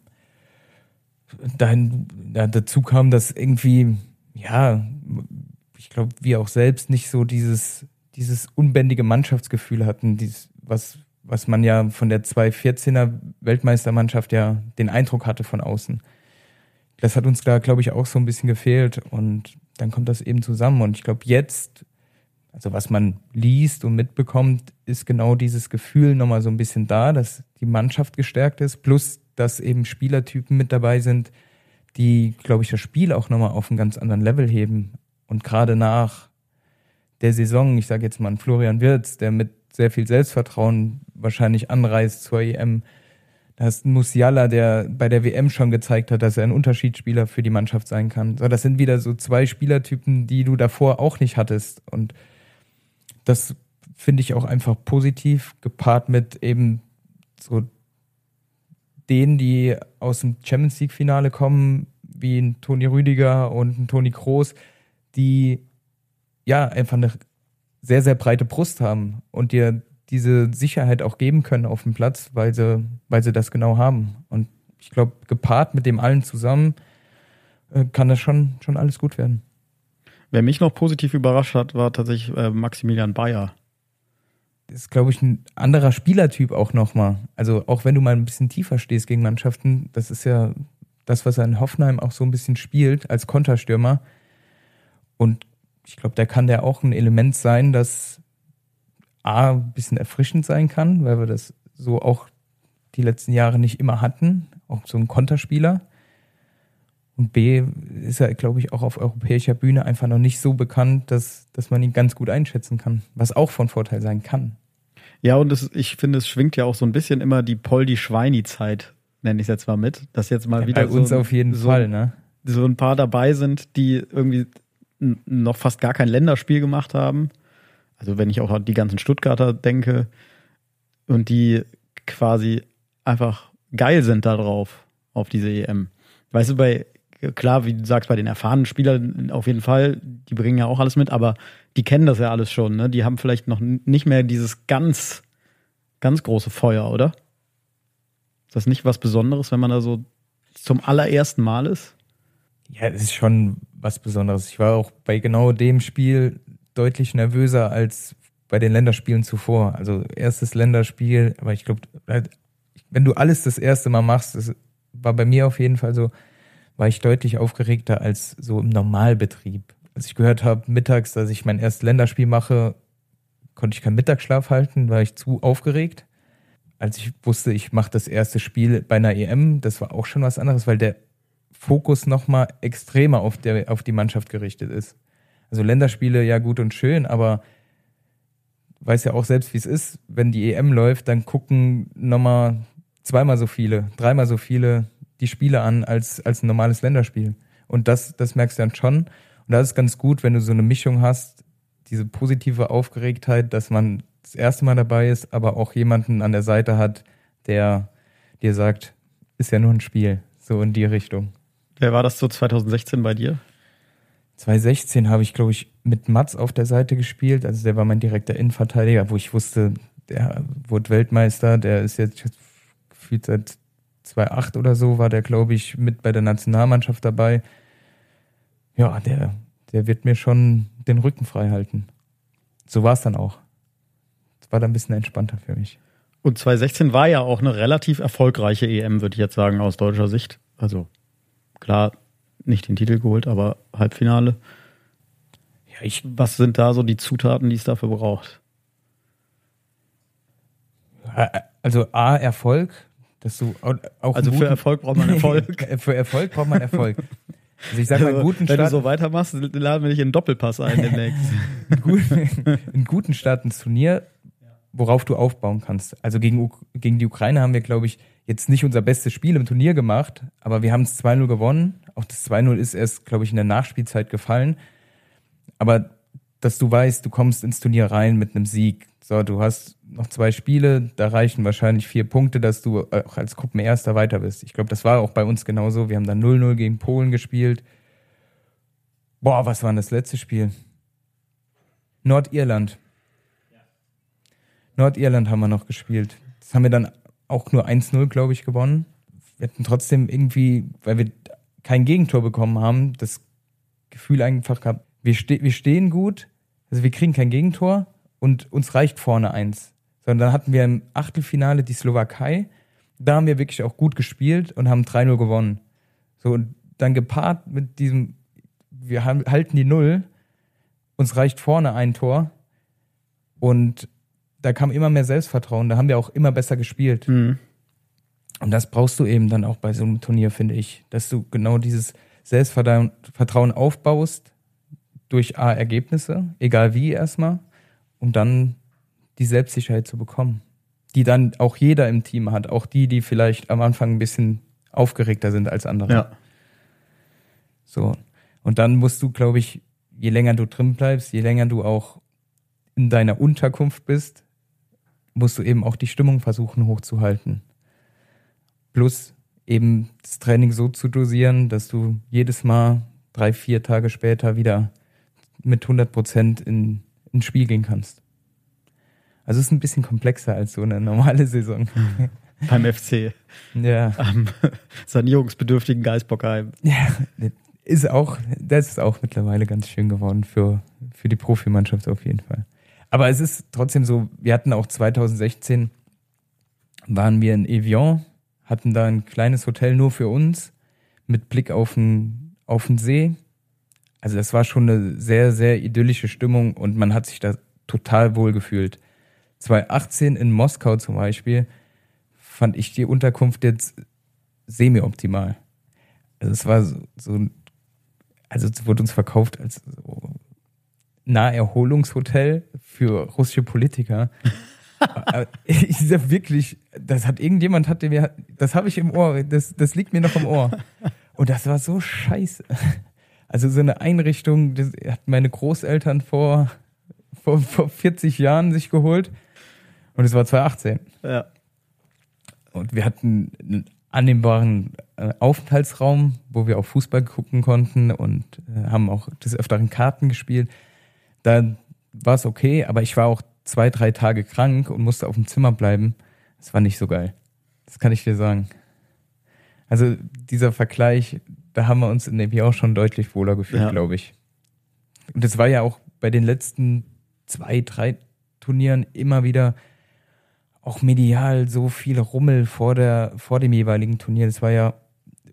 Dazu kam, dass irgendwie, ja, ich glaube, wir auch selbst nicht so dieses unbändige Mannschaftsgefühl hatten, was man ja von der 2014er Weltmeistermannschaft ja den Eindruck hatte von außen. Das hat uns da, glaube ich, auch so ein bisschen gefehlt und dann kommt das eben zusammen und ich glaube jetzt, also was man liest und mitbekommt, ist genau dieses Gefühl nochmal so ein bisschen da, dass die Mannschaft gestärkt ist, plus dass eben Spielertypen mit dabei sind, die, glaube ich, das Spiel auch nochmal auf einen ganz anderen Level heben und gerade nach der Saison, ich sage jetzt mal einen Florian Wirtz, der mit sehr viel Selbstvertrauen wahrscheinlich anreist zur EM. Da ist ein Musiala, der bei der WM schon gezeigt hat, dass er ein Unterschiedsspieler für die Mannschaft sein kann. So, das sind wieder so 2 Spielertypen, die du davor auch nicht hattest. Und das finde ich auch einfach positiv, gepaart mit eben so denen, die aus dem Champions-League-Finale kommen, wie ein Toni Rüdiger und ein Toni Kroos, die ja einfach eine sehr, sehr breite Brust haben und dir diese Sicherheit auch geben können auf dem Platz, weil sie das genau haben. Und ich glaube, gepaart mit dem allen zusammen kann das schon alles gut werden. Wer mich noch positiv überrascht hat, war tatsächlich Maximilian Bayer. Das ist, glaube ich, ein anderer Spielertyp auch nochmal. Also auch wenn du mal ein bisschen tiefer stehst gegen Mannschaften, das ist ja das, was er in Hoffenheim auch so ein bisschen spielt als Konterstürmer. Und ich glaube, da kann der auch ein Element sein, das A, ein bisschen erfrischend sein kann, weil wir das so auch die letzten Jahre nicht immer hatten, auch so ein Konterspieler. Und B, ist er, glaube ich, auch auf europäischer Bühne einfach noch nicht so bekannt, dass man ihn ganz gut einschätzen kann, was auch von Vorteil sein kann. Ja, und ich finde, es schwingt ja auch so ein bisschen immer die Poldi-Schweini-Zeit, nenne ich es jetzt mal mit, dass jetzt mal wieder bei uns auf jeden Fall, ne? So ein paar dabei sind, die irgendwie noch fast gar kein Länderspiel gemacht haben. Also wenn ich auch an die ganzen Stuttgarter denke und die quasi einfach geil sind da drauf, auf diese EM. Weißt du, klar, wie du sagst, bei den erfahrenen Spielern auf jeden Fall, die bringen ja auch alles mit, aber die kennen das ja alles schon, ne? Die haben vielleicht noch nicht mehr dieses ganz, ganz große Feuer, oder? Ist das nicht was Besonderes, wenn man da so zum allerersten Mal ist? Ja, es ist schon was Besonderes. Ich war auch bei genau dem Spiel deutlich nervöser als bei den Länderspielen zuvor. Also erstes Länderspiel, aber ich glaube, wenn du alles das erste Mal machst, das war bei mir auf jeden Fall so, war ich deutlich aufgeregter als so im Normalbetrieb. Als ich gehört habe, mittags, dass ich mein erstes Länderspiel mache, konnte ich keinen Mittagsschlaf halten, war ich zu aufgeregt. Als ich wusste, ich mache das erste Spiel bei einer EM, das war auch schon was anderes, weil der Fokus nochmal extremer auf die Mannschaft gerichtet ist. Also Länderspiele, ja gut und schön, aber weiß ja auch selbst, wie es ist, wenn die EM läuft, dann gucken nochmal 2-mal so viele, 3-mal so viele die Spiele an als ein normales Länderspiel. Und das merkst du dann schon. Und das ist ganz gut, wenn du so eine Mischung hast, diese positive Aufgeregtheit, dass man das erste Mal dabei ist, aber auch jemanden an der Seite hat, der dir sagt, ist ja nur ein Spiel, so in die Richtung. Wer war das so 2016 bei dir? 2016 habe ich, glaube ich, mit Mats auf der Seite gespielt. Also der war mein direkter Innenverteidiger, wo ich wusste, der wurde Weltmeister. Der ist jetzt gefühlt seit 2008 oder so, war der, glaube ich, mit bei der Nationalmannschaft dabei. Ja, der wird mir schon den Rücken frei halten. So war es dann auch. Es war dann ein bisschen entspannter für mich. Und 2016 war ja auch eine relativ erfolgreiche EM, würde ich jetzt sagen, aus deutscher Sicht. Also klar, nicht den Titel geholt, aber Halbfinale. Ja, was sind da so die Zutaten, die es dafür braucht? Also A, Erfolg. Dass du auch also für Erfolg braucht man Erfolg. Für Erfolg braucht man Erfolg. Also ich sag mal, einen guten Start. Wenn du so weitermachst, laden wir dich in den Doppelpass ein demnächst. einen guten Start ins Turnier, worauf du aufbauen kannst. Also gegen die Ukraine haben wir, glaube ich, jetzt nicht unser bestes Spiel im Turnier gemacht, aber wir haben es 2-0 gewonnen. Auch das 2-0 ist erst, glaube ich, in der Nachspielzeit gefallen. Aber dass du weißt, du kommst ins Turnier rein mit einem Sieg. So, du hast noch 2 Spiele, da reichen wahrscheinlich 4 Punkte, dass du auch als Gruppenerster weiter bist. Ich glaube, das war auch bei uns genauso. Wir haben dann 0-0 gegen Polen gespielt. Boah, was war denn das letzte Spiel? Nordirland. Nordirland haben wir noch gespielt. Das haben wir dann auch nur 1-0, glaube ich, gewonnen. Wir hatten trotzdem irgendwie, weil wir kein Gegentor bekommen haben, das Gefühl einfach gehabt, wir stehen gut, also wir kriegen kein Gegentor und uns reicht vorne 1. Sondern dann hatten wir im Achtelfinale die Slowakei, da haben wir wirklich auch gut gespielt und haben 3-0 gewonnen. So, und dann gepaart mit diesem, wir halten die 0, uns reicht vorne ein Tor und da kam immer mehr Selbstvertrauen, da haben wir auch immer besser gespielt. Mhm. Und das brauchst du eben dann auch bei so einem Turnier, finde ich, dass du genau dieses Selbstvertrauen aufbaust, durch Ergebnisse, egal wie erstmal, um dann die Selbstsicherheit zu bekommen, die dann auch jeder im Team hat, auch die vielleicht am Anfang ein bisschen aufgeregter sind als andere. Ja. So. Und dann musst du, glaube ich, je länger du drin bleibst, je länger du auch in deiner Unterkunft bist, musst du eben auch die Stimmung versuchen hochzuhalten. Plus eben das Training so zu dosieren, dass du jedes Mal 3-4 Tage später wieder mit 100% in ein Spiel gehen kannst. Also es ist ein bisschen komplexer als so eine normale Saison. Beim FC. Ja. Am sanierungsbedürftigen Geisbockheim. Ja, das ist auch mittlerweile ganz schön geworden für die Profimannschaft auf jeden Fall. Aber es ist trotzdem so, wir hatten auch 2016, waren wir in Evian, hatten da ein kleines Hotel nur für uns, mit Blick auf den See. Also das war schon eine sehr, sehr idyllische Stimmung und man hat sich da total wohl gefühlt. 2018 in Moskau zum Beispiel fand ich die Unterkunft jetzt semi-optimal. Also es war also es wurde uns verkauft als so Naherholungshotel für russische Politiker. Ich sag wirklich, das hat irgendjemand, das habe ich im Ohr, das liegt mir noch im Ohr. Und das war so scheiße. Also so eine Einrichtung, das hat meine Großeltern vor 40 Jahren sich geholt. Und es war 2018. Ja. Und wir hatten einen annehmbaren Aufenthaltsraum, wo wir auch Fußball gucken konnten und haben auch des Öfteren Karten gespielt. Da war es okay, aber ich war auch 2-3 Tage krank und musste auf dem Zimmer bleiben. Das war nicht so geil. Das kann ich dir sagen. Also dieser Vergleich, da haben wir uns in Navy auch schon deutlich wohler gefühlt, glaube ich. Und das war ja auch bei den letzten 2-3 Turnieren immer wieder auch medial so viel Rummel vor dem jeweiligen Turnier. Das war ja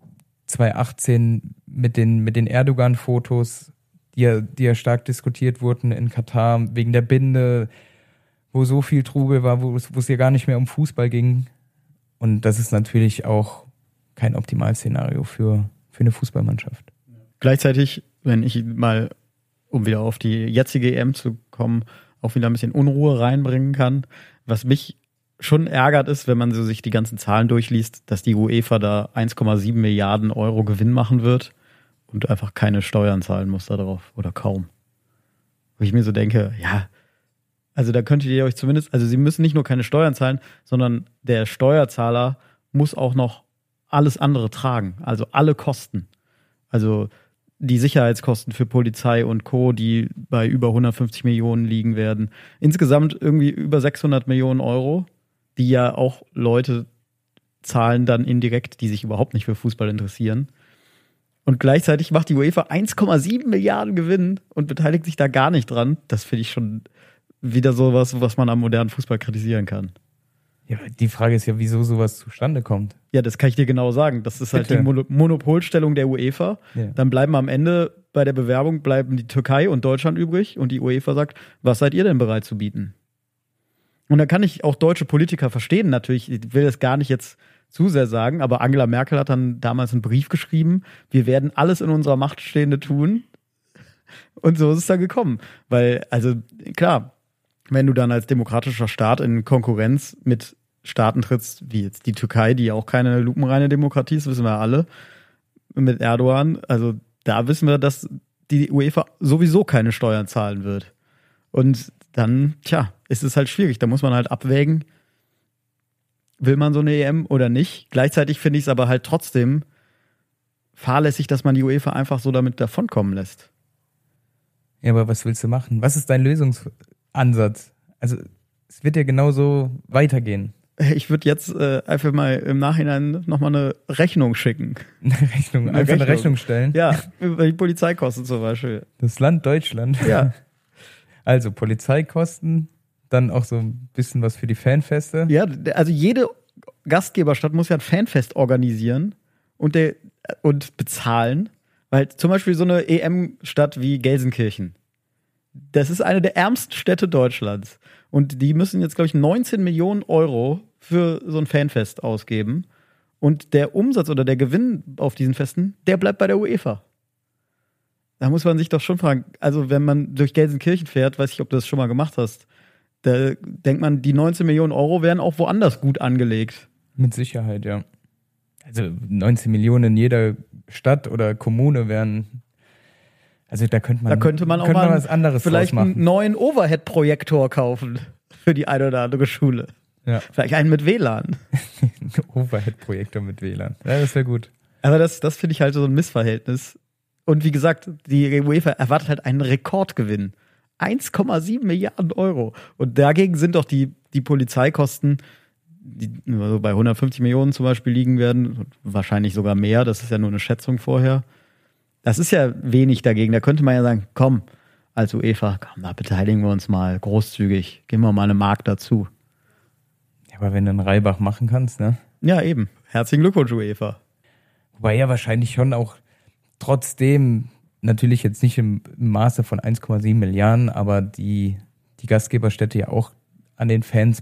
2018 mit den Erdogan-Fotos, die ja stark diskutiert wurden in Katar, wegen der Binde, wo so viel Trubel war, wo es ja gar nicht mehr um Fußball ging. Und das ist natürlich auch kein Optimalszenario für eine Fußballmannschaft. Gleichzeitig, wenn ich mal, um wieder auf die jetzige EM zu kommen, auch wieder ein bisschen Unruhe reinbringen kann, was mich schon ärgert ist, wenn man so sich die ganzen Zahlen durchliest, dass die UEFA da 1,7 Milliarden Euro Gewinn machen wird und einfach keine Steuern zahlen muss darauf oder kaum. Wo ich mir so denke, ja, also da könntet ihr euch zumindest, also sie müssen nicht nur keine Steuern zahlen, sondern der Steuerzahler muss auch noch alles andere tragen, also alle Kosten. Also die Sicherheitskosten für Polizei und Co., die bei über 150 Millionen liegen werden. Insgesamt irgendwie über 600 Millionen Euro, die ja auch Leute zahlen dann indirekt, die sich überhaupt nicht für Fußball interessieren. Und gleichzeitig macht die UEFA 1,7 Milliarden Gewinn und beteiligt sich da gar nicht dran. Das finde ich schon wieder sowas, was man am modernen Fußball kritisieren kann. Ja, die Frage ist ja, wieso sowas zustande kommt. Ja, das kann ich dir genau sagen. Das ist halt die Monopolstellung der UEFA. Ja. Dann bleiben am Ende bei der Bewerbung die Türkei und Deutschland übrig und die UEFA sagt, was seid ihr denn bereit zu bieten? Und da kann ich auch deutsche Politiker verstehen natürlich. Ich will das gar nicht jetzt zu sehr sagen, aber Angela Merkel hat dann damals einen Brief geschrieben, wir werden alles in unserer Macht Stehende tun. Und so ist es dann gekommen. Weil, also klar, wenn du dann als demokratischer Staat in Konkurrenz mit Staaten trittst, wie jetzt die Türkei, die ja auch keine lupenreine Demokratie ist, wissen wir alle, mit Erdogan, also da wissen wir, dass die UEFA sowieso keine Steuern zahlen wird. Und dann, ist es halt schwierig. Da muss man halt abwägen, will man so eine EM oder nicht. Gleichzeitig finde ich es aber halt trotzdem fahrlässig, dass man die UEFA einfach so damit davonkommen lässt. Ja, aber was willst du machen? Was ist dein Lösungsansatz? Also es wird ja genauso weitergehen. Ich würde jetzt einfach mal im Nachhinein nochmal eine Rechnung schicken. Eine Rechnung stellen? Ja, über die Polizeikosten zum Beispiel. Das Land Deutschland? Ja. Also Polizeikosten, dann auch so ein bisschen was für die Fanfeste. Ja, also jede Gastgeberstadt muss ja ein Fanfest organisieren und bezahlen. Weil zum Beispiel so eine EM-Stadt wie Gelsenkirchen, das ist eine der ärmsten Städte Deutschlands. Und die müssen jetzt, glaube ich, 19 Millionen Euro für so ein Fanfest ausgeben. Und der Umsatz oder der Gewinn auf diesen Festen, der bleibt bei der UEFA. Da muss man sich doch schon fragen, also wenn man durch Gelsenkirchen fährt, weiß ich, ob du das schon mal gemacht hast, da denkt man, die 19 Millionen Euro wären auch woanders gut angelegt. Mit Sicherheit, ja. Also 19 Millionen in jeder Stadt oder Kommune wären, also da könnte man auch mal was anderes vielleicht einen neuen Overhead-Projektor kaufen für die eine oder andere Schule. Ja. Vielleicht einen mit WLAN. Overhead-Projektor mit WLAN. Ja, das wäre gut. Aber das finde ich halt so ein Missverhältnis. Und wie gesagt, die UEFA erwartet halt einen Rekordgewinn. 1,7 Milliarden Euro. Und dagegen sind doch die Polizeikosten, die so bei 150 Millionen zum Beispiel liegen werden, wahrscheinlich sogar mehr, das ist ja nur eine Schätzung vorher. Das ist ja wenig dagegen. Da könnte man ja sagen, komm, als UEFA, komm, da beteiligen wir uns mal großzügig. Geben wir mal eine Mark dazu. Ja, aber wenn du einen Reibach machen kannst, ne? Ja, eben. Herzlichen Glückwunsch, UEFA. Wobei ja wahrscheinlich schon auch trotzdem, natürlich jetzt nicht im Maße von 1,7 Milliarden, aber die Gastgeberstädte ja auch an den Fans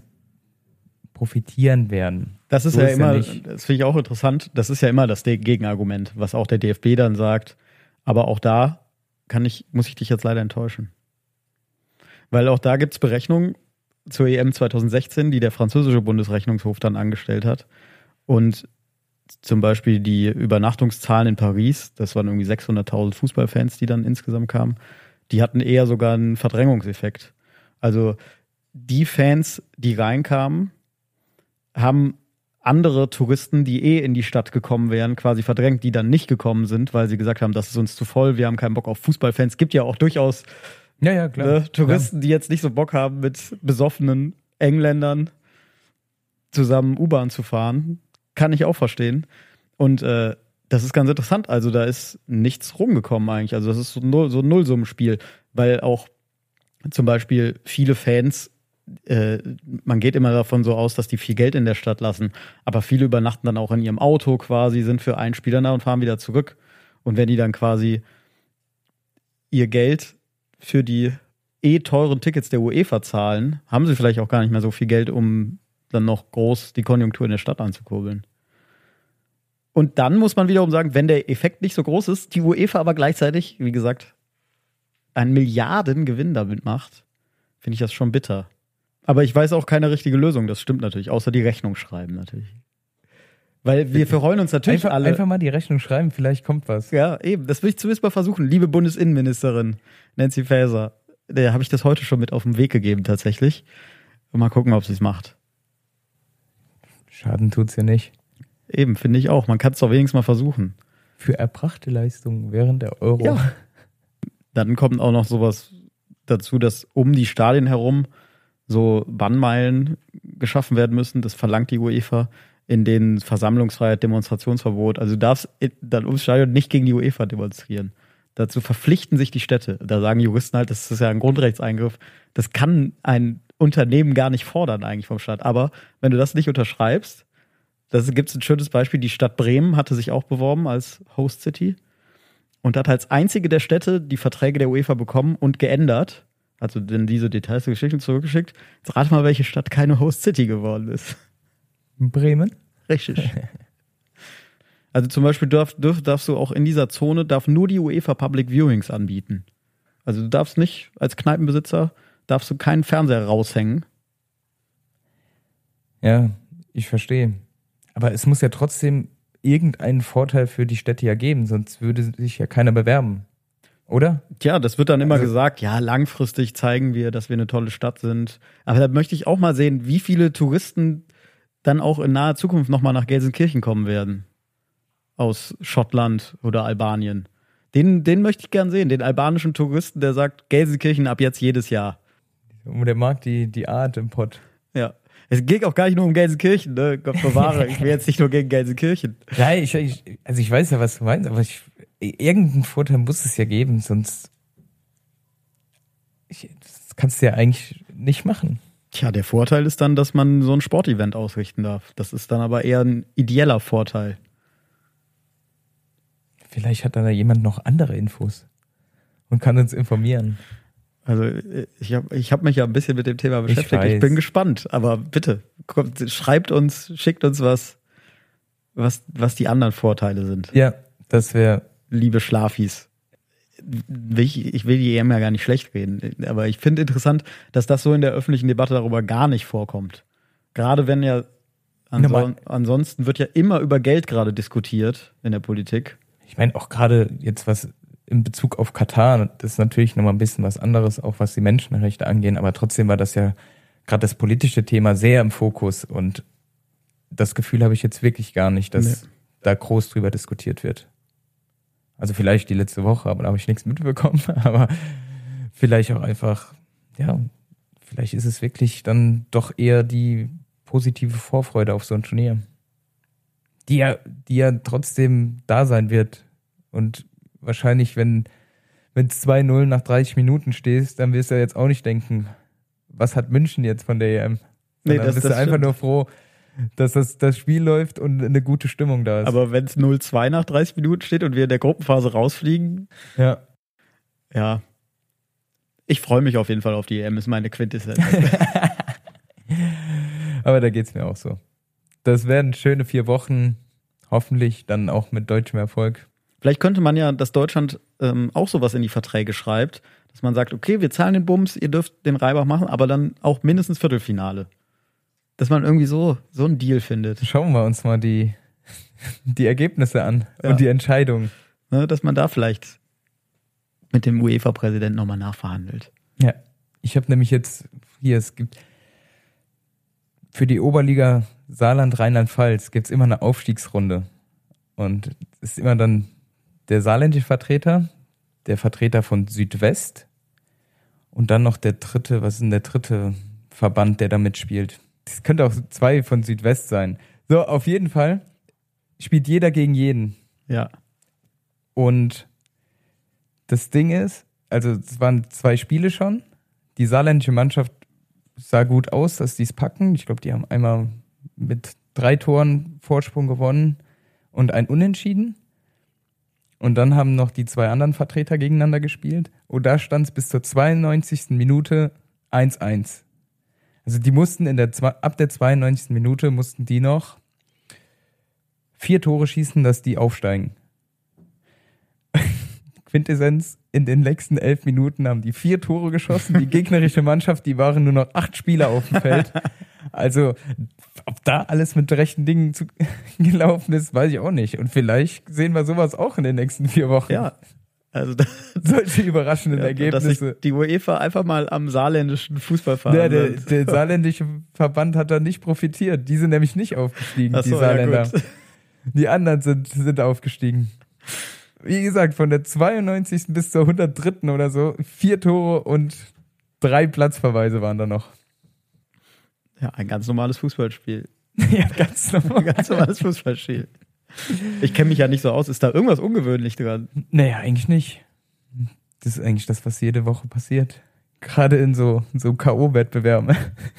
profitieren werden. Das ist so ja immer, das finde ich auch interessant, das ist ja immer das Gegenargument, was auch der DFB dann sagt. Aber auch da muss ich dich jetzt leider enttäuschen. Weil auch da gibt es Berechnungen zur EM 2016, die der französische Bundesrechnungshof dann angestellt hat. Und zum Beispiel die Übernachtungszahlen in Paris, das waren irgendwie 600.000 Fußballfans, die dann insgesamt kamen, die hatten eher sogar einen Verdrängungseffekt. Also die Fans, die reinkamen, haben andere Touristen, die in die Stadt gekommen wären, quasi verdrängt, die dann nicht gekommen sind, weil sie gesagt haben, das ist uns zu voll, wir haben keinen Bock auf Fußballfans. Es gibt ja auch durchaus klar. Touristen, die jetzt nicht so Bock haben, mit besoffenen Engländern zusammen U-Bahn zu fahren. Kann ich auch verstehen. Und das ist ganz interessant. Also da ist nichts rumgekommen eigentlich. Also das ist so ein Nullsummenspiel, weil auch zum Beispiel viele Fans, man geht immer davon so aus, dass die viel Geld in der Stadt lassen, aber viele übernachten dann auch in ihrem Auto quasi, sind für einen Spieler da und fahren wieder zurück. Und wenn die dann quasi ihr Geld für die teuren Tickets der UEFA zahlen, haben sie vielleicht auch gar nicht mehr so viel Geld, um dann noch groß die Konjunktur in der Stadt anzukurbeln. Und dann muss man wiederum sagen, wenn der Effekt nicht so groß ist, die UEFA aber gleichzeitig, wie gesagt, einen Milliardengewinn damit macht, finde ich das schon bitter. Aber ich weiß auch keine richtige Lösung, das stimmt natürlich, außer die Rechnung schreiben natürlich. Weil wir freuen uns natürlich alle. Einfach mal die Rechnung schreiben, vielleicht kommt was. Ja, eben, das will ich zumindest mal versuchen. Liebe Bundesinnenministerin Nancy Faeser, der habe ich das heute schon mit auf den Weg gegeben tatsächlich. Mal gucken, ob sie es macht. Schaden tut's ja nicht. Eben, finde ich auch. Man kann es doch wenigstens mal versuchen. Für erbrachte Leistungen während der Euro. Ja. Dann kommt auch noch sowas dazu, dass um die Stadien herum so Bannmeilen geschaffen werden müssen. Das verlangt die UEFA, in denen Versammlungsfreiheit, Demonstrationsverbot. Also du darfst dann ums Stadion nicht gegen die UEFA demonstrieren. Dazu verpflichten sich die Städte. Da sagen Juristen halt, das ist ja ein Grundrechtseingriff. Das kann ein Unternehmen gar nicht fordern eigentlich vom Staat. Aber wenn du das nicht unterschreibst, das gibt es ein schönes Beispiel. Die Stadt Bremen hatte sich auch beworben als Host City und hat als einzige der Städte die Verträge der UEFA bekommen und geändert. Also denn diese Details der Geschichte zurückgeschickt. Jetzt rate mal, welche Stadt keine Host City geworden ist. Bremen? Richtig. Also zum Beispiel darfst du auch in dieser Zone, darf nur die UEFA Public Viewings anbieten. Also du darfst nicht, als Kneipenbesitzer, darfst du keinen Fernseher raushängen. Ja, ich verstehe. Aber es muss ja trotzdem irgendeinen Vorteil für die Städte ja geben, sonst würde sich ja keiner bewerben. Oder? Tja, das wird dann immer gesagt, ja, langfristig zeigen wir, dass wir eine tolle Stadt sind. Aber da möchte ich auch mal sehen, wie viele Touristen dann auch in naher Zukunft nochmal nach Gelsenkirchen kommen werden. Aus Schottland oder Albanien. Den möchte ich gern sehen, den albanischen Touristen, der sagt, Gelsenkirchen ab jetzt jedes Jahr. Und der mag die Art im Pott. Ja. Es geht auch gar nicht nur um Gelsenkirchen, ne? Gott bewahre, ich will jetzt nicht nur gegen Gelsenkirchen. Ja, ich weiß ja, was du meinst, aber irgendeinen Vorteil muss es ja geben, sonst das kannst du ja eigentlich nicht machen. Tja, der Vorteil ist dann, dass man so ein Sportevent ausrichten darf. Das ist dann aber eher ein ideeller Vorteil. Vielleicht hat da jemand noch andere Infos und kann uns informieren. Also ich hab mich ja ein bisschen mit dem Thema beschäftigt. Ich bin gespannt, aber bitte, kommt, schreibt uns, schickt uns was die anderen Vorteile sind. Ja, das wäre... Liebe Schlafis. ich will die EM ja gar nicht schlecht reden, aber ich finde interessant, dass das so in der öffentlichen Debatte darüber gar nicht vorkommt. Gerade wenn ja ansonsten wird ja immer über Geld gerade diskutiert in der Politik. Ich meine auch gerade jetzt was in Bezug auf Katar, das ist natürlich nochmal ein bisschen was anderes, auch was die Menschenrechte angehen, aber trotzdem war das ja gerade das politische Thema sehr im Fokus und das Gefühl habe ich jetzt wirklich gar nicht, dass da groß drüber diskutiert wird. Also vielleicht die letzte Woche, aber da habe ich nichts mitbekommen. Aber vielleicht auch einfach, ja, vielleicht ist es wirklich dann doch eher die positive Vorfreude auf so ein Turnier. Die ja trotzdem da sein wird. Und wahrscheinlich, wenn es 2-0 nach 30 Minuten stehst, dann wirst du ja jetzt auch nicht denken, was hat München jetzt von der EM? Nee, dann bist du einfach nur froh, dass das Spiel läuft und eine gute Stimmung da ist. Aber wenn es 0-2 nach 30 Minuten steht und wir in der Gruppenphase rausfliegen, ja. Ich freue mich auf jeden Fall auf die EM, ist meine Quintessenz. Aber da geht's mir auch so. Das werden schöne 4 Wochen, hoffentlich dann auch mit deutschem Erfolg. Vielleicht könnte man ja, dass Deutschland auch sowas in die Verträge schreibt, dass man sagt, okay, wir zahlen den Bums, ihr dürft den Reibach machen, aber dann auch mindestens Viertelfinale. Dass man irgendwie so einen Deal findet. Schauen wir uns mal die Ergebnisse an und die Entscheidungen. Ne, dass man da vielleicht mit dem UEFA-Präsidenten nochmal nachverhandelt. Ja, ich habe nämlich jetzt hier, es gibt für die Oberliga Saarland, Rheinland-Pfalz gibt es immer eine Aufstiegsrunde. Und es ist immer dann der saarländische Vertreter, der Vertreter von Südwest und dann noch der dritte, was ist denn der dritte Verband, der da mitspielt? Es könnte auch 2 von Südwest sein. So, auf jeden Fall spielt jeder gegen jeden. Ja. Und das Ding ist, also es waren 2 Spiele schon. Die saarländische Mannschaft sah gut aus, dass die es packen. Ich glaube, die haben einmal mit 3 Toren Vorsprung gewonnen und ein Unentschieden. Und dann haben noch die 2 anderen Vertreter gegeneinander gespielt. Und da stand es bis zur 92. Minute 1-1. Also die mussten ab der 92. Minute mussten die noch 4 Tore schießen, dass die aufsteigen. Quintessenz, in den nächsten 11 Minuten haben die 4 Tore geschossen. Die gegnerische Mannschaft, die waren nur noch 8 Spieler auf dem Feld. Also ob da alles mit rechten Dingen gelaufen ist, weiß ich auch nicht. Und vielleicht sehen wir sowas auch in den nächsten 4 Wochen. Ja. Also solche überraschenden Ergebnisse. Dass sich die UEFA einfach mal am saarländischen Fußballverein. Ja, der saarländische Verband hat da nicht profitiert. Die sind nämlich nicht aufgestiegen, die Saarländer. Ja, die anderen sind aufgestiegen. Wie gesagt, von der 92. bis zur 103. oder so, 4 Tore und 3 Platzverweise waren da noch. Ja, ein ganz normales Fußballspiel. Ja, ganz normales Fußballspiel. Ich kenne mich ja nicht so aus. Ist da irgendwas ungewöhnlich dran? Naja, eigentlich nicht. Das ist eigentlich das, was jede Woche passiert. Gerade in so K.O.-Wettbewerben.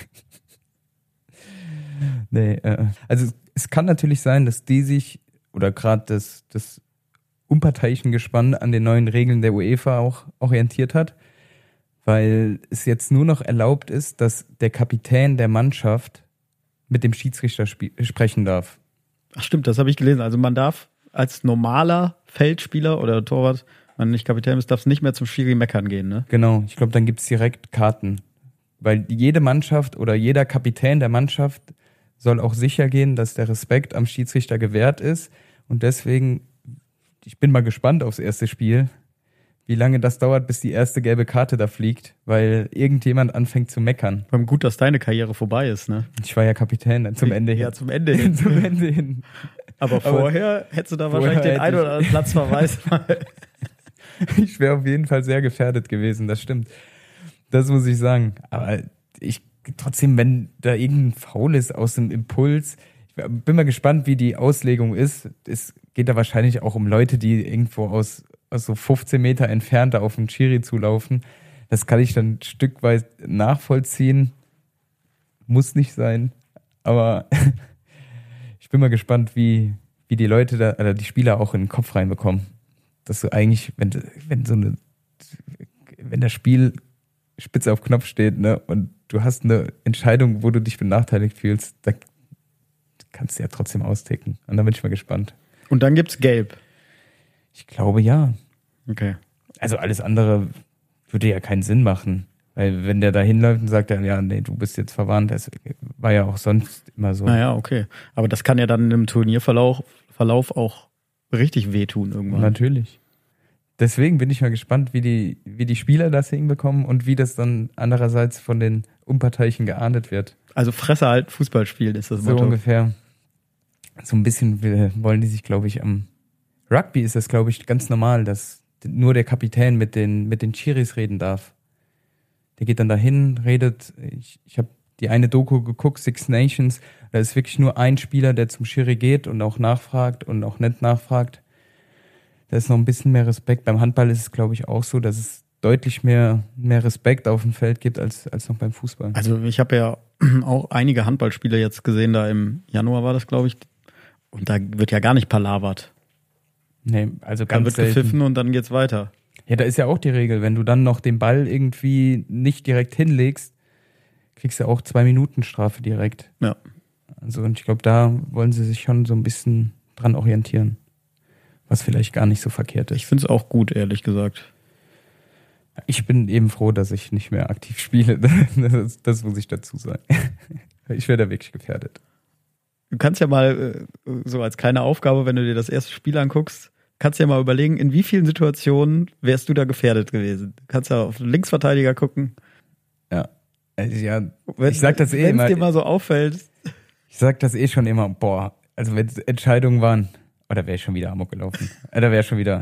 Nee, also es kann natürlich sein, dass die sich, oder gerade das unparteiischen Gespann an den neuen Regeln der UEFA auch orientiert hat, weil es jetzt nur noch erlaubt ist, dass der Kapitän der Mannschaft mit dem Schiedsrichter sprechen darf. Ach stimmt, das habe ich gelesen. Also man darf als normaler Feldspieler oder Torwart, wenn man nicht Kapitän ist, darf es nicht mehr zum Schiri meckern gehen, ne? Genau, ich glaube, dann gibt es direkt Karten. Weil jede Mannschaft oder jeder Kapitän der Mannschaft soll auch sicher gehen, dass der Respekt am Schiedsrichter gewährt ist. Und deswegen, ich bin mal gespannt aufs erste Spiel, wie lange das dauert, bis die erste gelbe Karte da fliegt, weil irgendjemand anfängt zu meckern. Vor allem gut, dass deine Karriere vorbei ist, ne? Ich war ja Kapitän zum Ende hin. Ja, zum Ende hin. Zum Ende hin. Aber vorher hättest du da wahrscheinlich den einen oder anderen Platzverweis mal. Ich wäre auf jeden Fall sehr gefährdet gewesen, das stimmt. Das muss ich sagen. Aber trotzdem, wenn da irgendein Foul ist aus dem Impuls, ich bin mal gespannt, wie die Auslegung ist. Es geht da wahrscheinlich auch um Leute, die irgendwo aus so 15 Meter entfernt da auf den Schiri zulaufen. Das kann ich dann ein Stück weit nachvollziehen. Muss nicht sein. Aber ich bin mal gespannt, wie die Leute da, oder die Spieler auch in den Kopf reinbekommen. Dass du eigentlich, wenn das Spiel spitz auf Knopf steht, ne, und du hast eine Entscheidung, wo du dich benachteiligt fühlst, da kannst du ja trotzdem austicken. Und da bin ich mal gespannt. Und dann gibt's Gelb. Ich glaube, ja. Okay. Also alles andere würde ja keinen Sinn machen. Weil wenn der da hinläuft und sagt, ja, nee, du bist jetzt verwarnt, das war ja auch sonst immer so. Naja, okay. Aber das kann ja dann im Turnierverlauf auch richtig wehtun irgendwann. Natürlich. Deswegen bin ich mal gespannt, wie die Spieler das hinbekommen und wie das dann andererseits von den Unparteiischen geahndet wird. Also Fresse halten, Fußball spielen ist das Motto. So ungefähr. So ein bisschen wollen die sich, glaube ich, am Rugby ist das, glaube ich, ganz normal, dass nur der Kapitän mit den Chiris reden darf. Der geht dann dahin, redet. Ich habe die eine Doku geguckt, Six Nations. Da ist wirklich nur ein Spieler, der zum Schiri geht und auch nachfragt und auch nett nachfragt. Da ist noch ein bisschen mehr Respekt. Beim Handball ist es, glaube ich, auch so, dass es deutlich mehr Respekt auf dem Feld gibt als noch beim Fußball. Also ich habe ja auch einige Handballspiele jetzt gesehen, da im Januar war das, glaube ich. Und da wird ja gar nicht palavert. Nee, also Dann ganz wird selten. gepfiffen und dann geht's weiter. Ja, da ist ja auch die Regel, wenn du dann noch den Ball irgendwie nicht direkt hinlegst, kriegst du auch 2 Minuten Strafe direkt. Ja. Also und ich glaube, da wollen sie sich schon so ein bisschen dran orientieren, was vielleicht gar nicht so verkehrt ist. Ich finde es auch gut, ehrlich gesagt. Ich bin eben froh, dass ich nicht mehr aktiv spiele. Das muss ich dazu sagen. Ich werde da wirklich gefährdet. Du kannst ja mal so als kleine Aufgabe, wenn du dir das erste Spiel anguckst, kannst ja mal überlegen, in wie vielen Situationen wärst du da gefährdet gewesen. Du kannst ja auf den Linksverteidiger gucken. Ja. Ja, ich sag das Wenn immer. es dir mal so auffällt. Ich sag das schon immer, boah, also wenn es Entscheidungen waren, da wäre ich schon wieder Amok gelaufen. Da wäre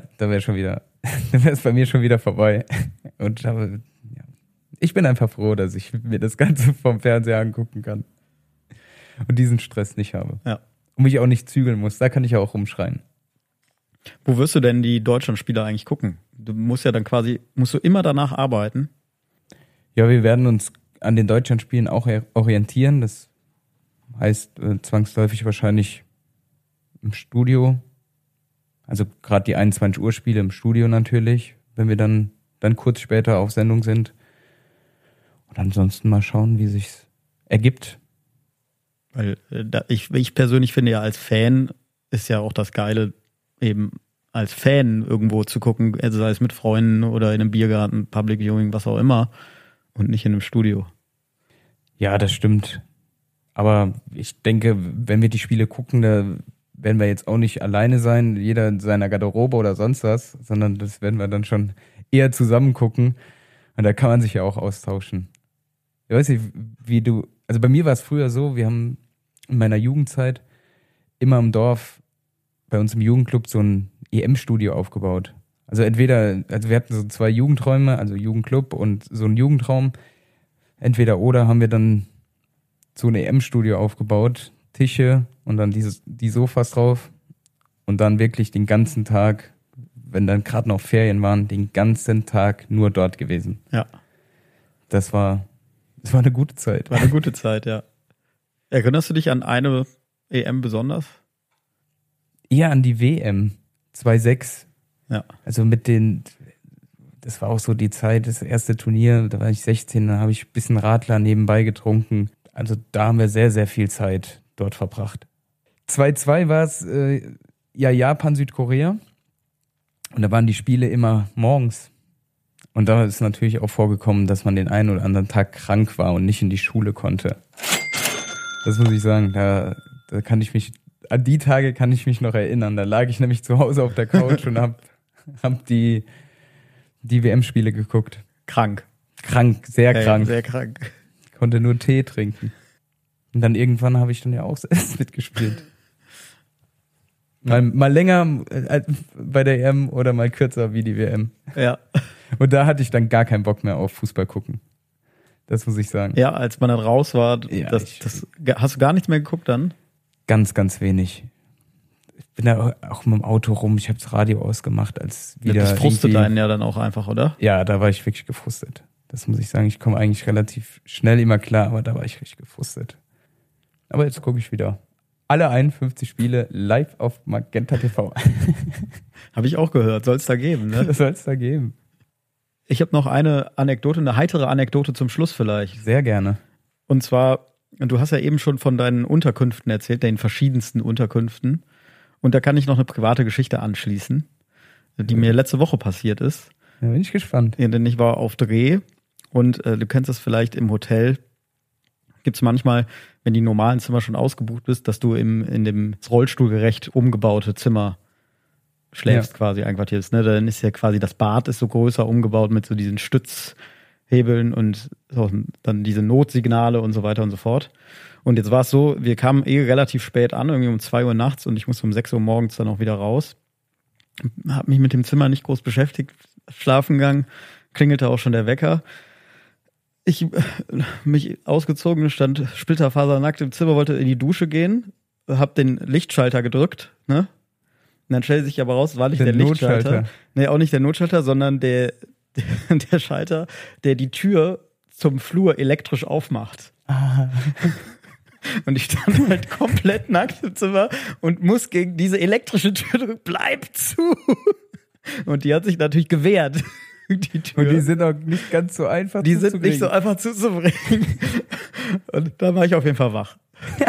es bei mir schon wieder vorbei. Und ich bin einfach froh, dass ich mir das Ganze vom Fernseher angucken kann. Und diesen Stress nicht habe. Ja. Und mich auch nicht zügeln muss. Da kann ich ja auch rumschreien. Wo wirst du denn die Deutschlandspieler eigentlich gucken? Du musst ja dann musst du immer danach arbeiten. Ja, wir werden uns an den Deutschlandspielen auch orientieren. Das heißt zwangsläufig wahrscheinlich im Studio. Also gerade die 21 Uhr Spiele im Studio natürlich, wenn wir dann kurz später auf Sendung sind. Und ansonsten mal schauen, wie sich's ergibt. Weil ich persönlich finde ja, als Fan ist ja auch das Geile, eben als Fan irgendwo zu gucken, also sei es mit Freunden oder in einem Biergarten, Public Viewing, was auch immer, und nicht in einem Studio. Ja, das stimmt. Aber ich denke, wenn wir die Spiele gucken, da werden wir jetzt auch nicht alleine sein, jeder in seiner Garderobe oder sonst was, sondern das werden wir dann schon eher zusammen gucken. Und da kann man sich ja auch austauschen. Ich weiß nicht, also bei mir war es früher so, wir haben in meiner Jugendzeit immer im Dorf bei uns im Jugendclub so ein EM-Studio aufgebaut. Also wir hatten so 2 Jugendräume, also Jugendclub und so ein Jugendraum. Entweder oder haben wir dann so ein EM-Studio aufgebaut, Tische und dann die Sofas drauf und dann wirklich den ganzen Tag, wenn dann gerade noch Ferien waren, den ganzen Tag nur dort gewesen. Ja. Das war eine gute Zeit. War eine gute Zeit, ja. Erinnerst du dich an eine EM besonders? Eher an die WM 2.6. Ja. Also das war auch so die Zeit, das erste Turnier, da war ich 16, da habe ich ein bisschen Radler nebenbei getrunken. Also da haben wir sehr, sehr viel Zeit dort verbracht. 2-2 war es, Japan, Südkorea. Und da waren die Spiele immer morgens. Und da ist natürlich auch vorgekommen, dass man den einen oder anderen Tag krank war und nicht in die Schule konnte. Das muss ich sagen, da kann ich mich, an die Tage kann ich mich noch erinnern. Da lag ich nämlich zu Hause auf der Couch und hab die WM-Spiele geguckt. Krank. Sehr krank. Sehr krank. Konnte nur Tee trinken. Und dann irgendwann habe ich dann ja auch selbst mitgespielt. Mal länger bei der EM oder mal kürzer wie die WM. Ja. Und da hatte ich dann gar keinen Bock mehr auf Fußball gucken. Das muss ich sagen. Ja, als man dann raus war, Ja, hast du gar nichts mehr geguckt dann? Ganz, ganz wenig. Ich bin da auch mit dem Auto rum, ich habe das Radio ausgemacht, als wieder. Das frustet einen ja dann auch einfach, oder? Ja, da war ich wirklich gefrustet. Das muss ich sagen. Ich komme eigentlich relativ schnell immer klar, aber da war ich richtig gefrustet. Aber jetzt gucke ich wieder alle 51 Spiele live auf Magenta TV. Habe ich auch gehört. Soll es da geben, ne? Das soll es da geben. Ich habe noch eine Anekdote, eine heitere Anekdote zum Schluss vielleicht. Sehr gerne. Und zwar, du hast ja eben schon von deinen Unterkünften erzählt, den verschiedensten Unterkünften. Und da kann ich noch eine private Geschichte anschließen, die mir letzte Woche passiert ist. Ja, bin ich gespannt. Ja, denn ich war auf Dreh und du kennst das vielleicht im Hotel. Gibt es manchmal, wenn die normalen Zimmer schon ausgebucht bist, dass du in dem rollstuhlgerecht umgebaute Zimmer schläfst, quasi einquartierst. Ne? Dann ist ja quasi das Bad ist so größer umgebaut mit so diesen Stützhebeln und so, dann diese Notsignale und so weiter und so fort. Und jetzt war es so, wir kamen relativ spät an, irgendwie um 2 Uhr nachts und ich musste um 6 Uhr morgens dann auch wieder raus. Hab mich mit dem Zimmer nicht groß beschäftigt, schlafen gegangen, klingelte auch schon der Wecker. Ich mich ausgezogen, stand splitterfasernackt im Zimmer, wollte in die Dusche gehen, hab den Lichtschalter gedrückt, ne? Und dann stellt sich aber raus, war nicht der Lichtschalter. Nee, auch nicht der Notschalter, sondern der Schalter, der die Tür zum Flur elektrisch aufmacht. Ah. Und ich stand halt komplett nackt im Zimmer und muss gegen diese elektrische Tür drücken, bleib zu. Und die hat sich natürlich gewehrt. Die Tür. Und die sind auch nicht ganz so einfach zuzubringen. Die sind nicht so einfach zuzubringen. Und da war ich auf jeden Fall wach.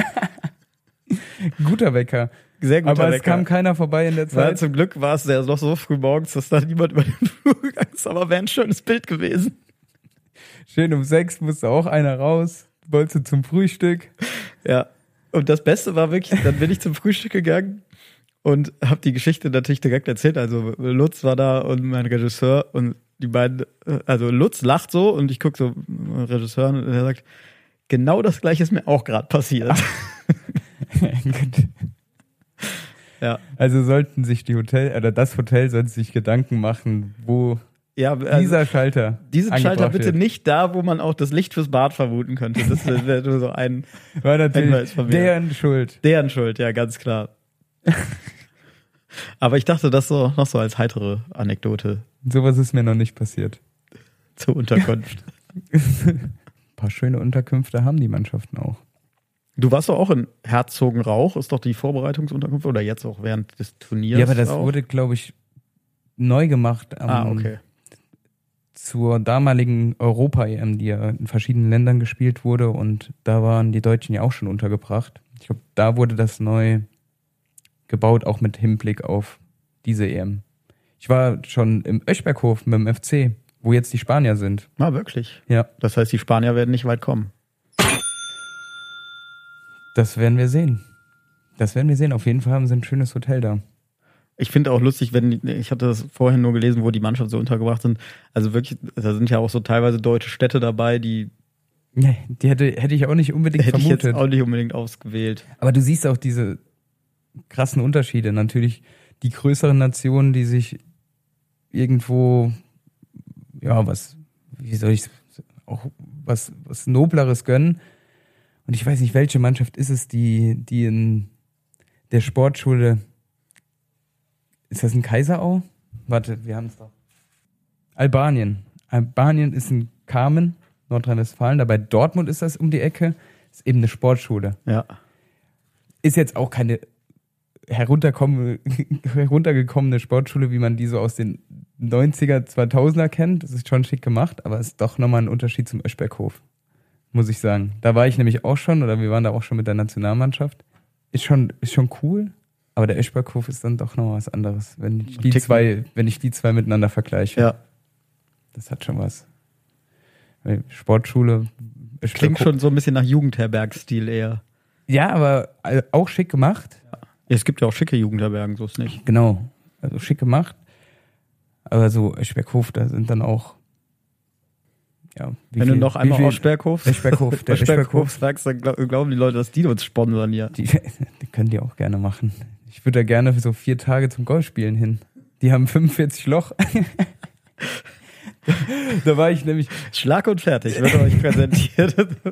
Guter Wecker. Sehr guter Wecker. Aber es kam keiner vorbei in der Zeit. Ja, zum Glück war es ja noch so früh morgens, dass da niemand über den Flur gegangen ist. Aber wäre ein schönes Bild gewesen. Schön, um 6 musste auch einer raus. Wolltest du zum Frühstück? Ja. Und das Beste war wirklich, dann bin ich zum Frühstück gegangen und habe die Geschichte natürlich direkt erzählt. Also Lutz war da und mein Regisseur und die beiden, also Lutz lacht so und ich gucke so Regisseur und er sagt, genau das Gleiche ist mir auch gerade passiert. Ja. Also sollten sich das Hotel sollte sich Gedanken machen, wo dieser Schalter. Diesen Schalter bitte nicht da, wo man auch das Licht fürs Bad vermuten könnte. Das wäre nur so ein war natürlich deren Schuld. Deren Schuld, ja, ganz klar. Aber ich dachte, das so noch so als heitere Anekdote. Sowas ist mir noch nicht passiert. Zur Unterkunft. Ein paar schöne Unterkünfte haben die Mannschaften auch. Du warst doch auch in Herzogenrauch, ist doch die Vorbereitungsunterkunft oder jetzt auch während des Turniers? Ja, aber das wurde, glaube ich, neu gemacht. Okay. Zur damaligen Europa-EM, die ja in verschiedenen Ländern gespielt wurde und da waren die Deutschen ja auch schon untergebracht. Ich glaube, da wurde das neu gebaut, auch mit Hinblick auf diese EM. Ich war schon im Öschberghof mit dem FC, wo jetzt die Spanier sind. Ah, wirklich? Ja. Das heißt, die Spanier werden nicht weit kommen. Das werden wir sehen. Auf jeden Fall haben sie ein schönes Hotel da. Ich finde auch lustig, ich hatte das vorhin nur gelesen, wo die Mannschaften so untergebracht sind. Also wirklich, da sind ja auch so teilweise deutsche Städte dabei, die hätte ich auch nicht unbedingt vermutet. Hätte ich jetzt auch nicht unbedingt ausgewählt. Aber du siehst auch diese krassen Unterschiede. Natürlich die größeren Nationen, die sich irgendwo, was Nobleres gönnen. Und ich weiß nicht, welche Mannschaft ist es, die in der Sportschule, ist das ein Kaiserau? Warte, wir haben es doch. Albanien. Albanien ist ein Carmen, Nordrhein-Westfalen. Dabei Dortmund ist das um die Ecke. Ist eben eine Sportschule. Ja. Ist jetzt auch keine heruntergekommene Sportschule, wie man die so aus den 90er, 2000er kennt. Das ist schon schick gemacht, aber ist doch nochmal ein Unterschied zum Öschberghof, muss ich sagen. Da war ich nämlich auch schon, oder wir waren da auch schon mit der Nationalmannschaft. Ist schon cool, aber der Öschberghof ist dann doch noch was anderes, wenn ich die zwei miteinander vergleiche. Ja. Das hat schon was. Weil Sportschule, klingt schon so ein bisschen nach Jugendherbergstil eher. Ja, aber auch schick gemacht. Ja. Es gibt ja auch schicke Jugendherbergen, so ist nicht. Genau, also schick gemacht. Aber so Öschberghof, da sind dann auch wenn du noch einmal Öschberghof sagst, dann glauben die Leute, dass die uns sponsern hier. Die können die auch gerne machen. Ich würde da gerne für so 4 Tage zum Golfspielen hin. Die haben 45 Loch. Da war ich nämlich... Schlag und fertig, wird euch präsentiert.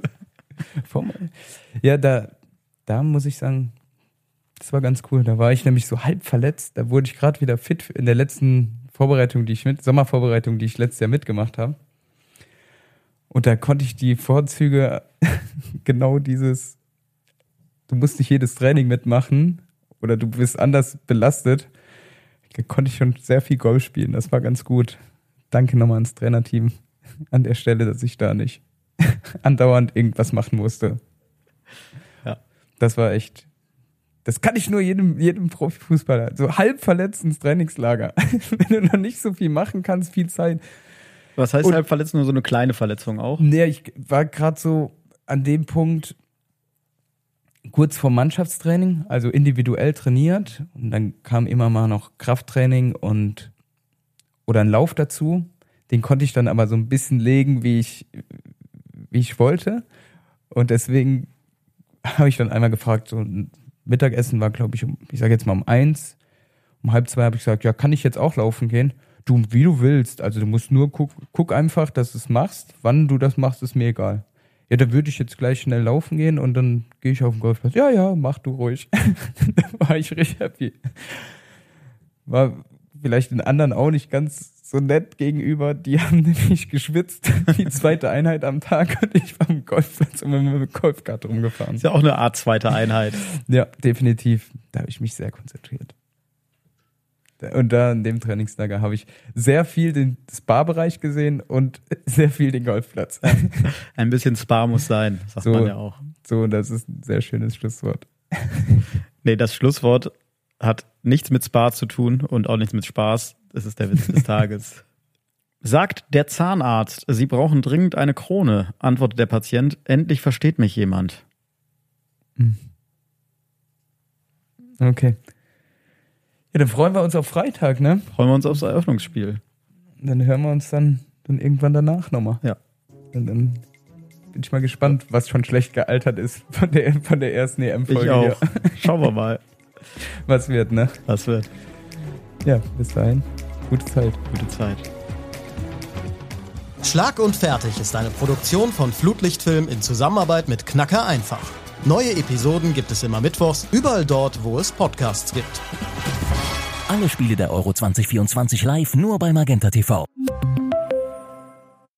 Ja, da muss ich sagen, das war ganz cool. Da war ich nämlich so halb verletzt. Da wurde ich gerade wieder fit in der letzten Sommervorbereitung, die ich letztes Jahr mitgemacht habe. Und da konnte ich die Vorzüge genau dieses, du musst nicht jedes Training mitmachen oder du bist anders belastet, da konnte ich schon sehr viel Golf spielen. Das war ganz gut. Danke nochmal ans Trainerteam an der Stelle, dass ich da nicht andauernd irgendwas machen musste. Ja. Das war echt Das kann ich nur jedem Profifußballer. So halb verletzt ins Trainingslager. Wenn du noch nicht so viel machen kannst, viel Zeit. Was heißt halb verletzt? Nur so eine kleine Verletzung auch? Nee, ich war gerade so an dem Punkt kurz vor Mannschaftstraining, also individuell trainiert. Und dann kam immer mal noch Krafttraining oder ein Lauf dazu. Den konnte ich dann aber so ein bisschen legen, wie ich wollte. Und deswegen habe ich dann einmal gefragt, so Mittagessen war, glaube ich, ich sage jetzt mal um 1. Um 1:30 habe ich gesagt, ja, kann ich jetzt auch laufen gehen? Du, wie du willst. Also du musst nur guck einfach, dass du es machst. Wann du das machst, ist mir egal. Ja, dann würde ich jetzt gleich schnell laufen gehen und dann gehe ich auf den Golfplatz. Ja, mach du ruhig. Da war ich richtig happy. War vielleicht den anderen auch nicht ganz so nett gegenüber. Die haben nämlich geschwitzt, die zweite Einheit am Tag, und ich war am Golfplatz und bin mit dem Golfkart rumgefahren. Ist ja auch eine Art zweite Einheit. Ja, definitiv. Da habe ich mich sehr konzentriert. Und da in dem Trainingslager habe ich sehr viel den Spa-Bereich gesehen und sehr viel den Golfplatz. Ein bisschen Spa muss sein, sagt man ja auch. So, das ist ein sehr schönes Schlusswort. Nee, das Schlusswort hat nichts mit Spa zu tun und auch nichts mit Spaß. Das ist der Witz des Tages. Sagt der Zahnarzt, Sie brauchen dringend eine Krone, antwortet der Patient, endlich versteht mich jemand. Okay. Ja, dann freuen wir uns auf Freitag, ne? Freuen wir uns aufs Eröffnungsspiel. Dann hören wir uns dann irgendwann danach nochmal. Ja. Und dann bin ich mal gespannt, was schon schlecht gealtert ist von der ersten EM-Folge. Ich auch. Hier. Schauen wir mal. Was wird, ne? Was wird. Ja, bis dahin. Gute Zeit. Gute Zeit. Schlag und Fertig ist eine Produktion von Flutlichtfilm in Zusammenarbeit mit Knacker einfach. Neue Episoden gibt es immer mittwochs, überall dort, wo es Podcasts gibt. Alle Spiele der Euro 2024 live nur bei Magenta TV.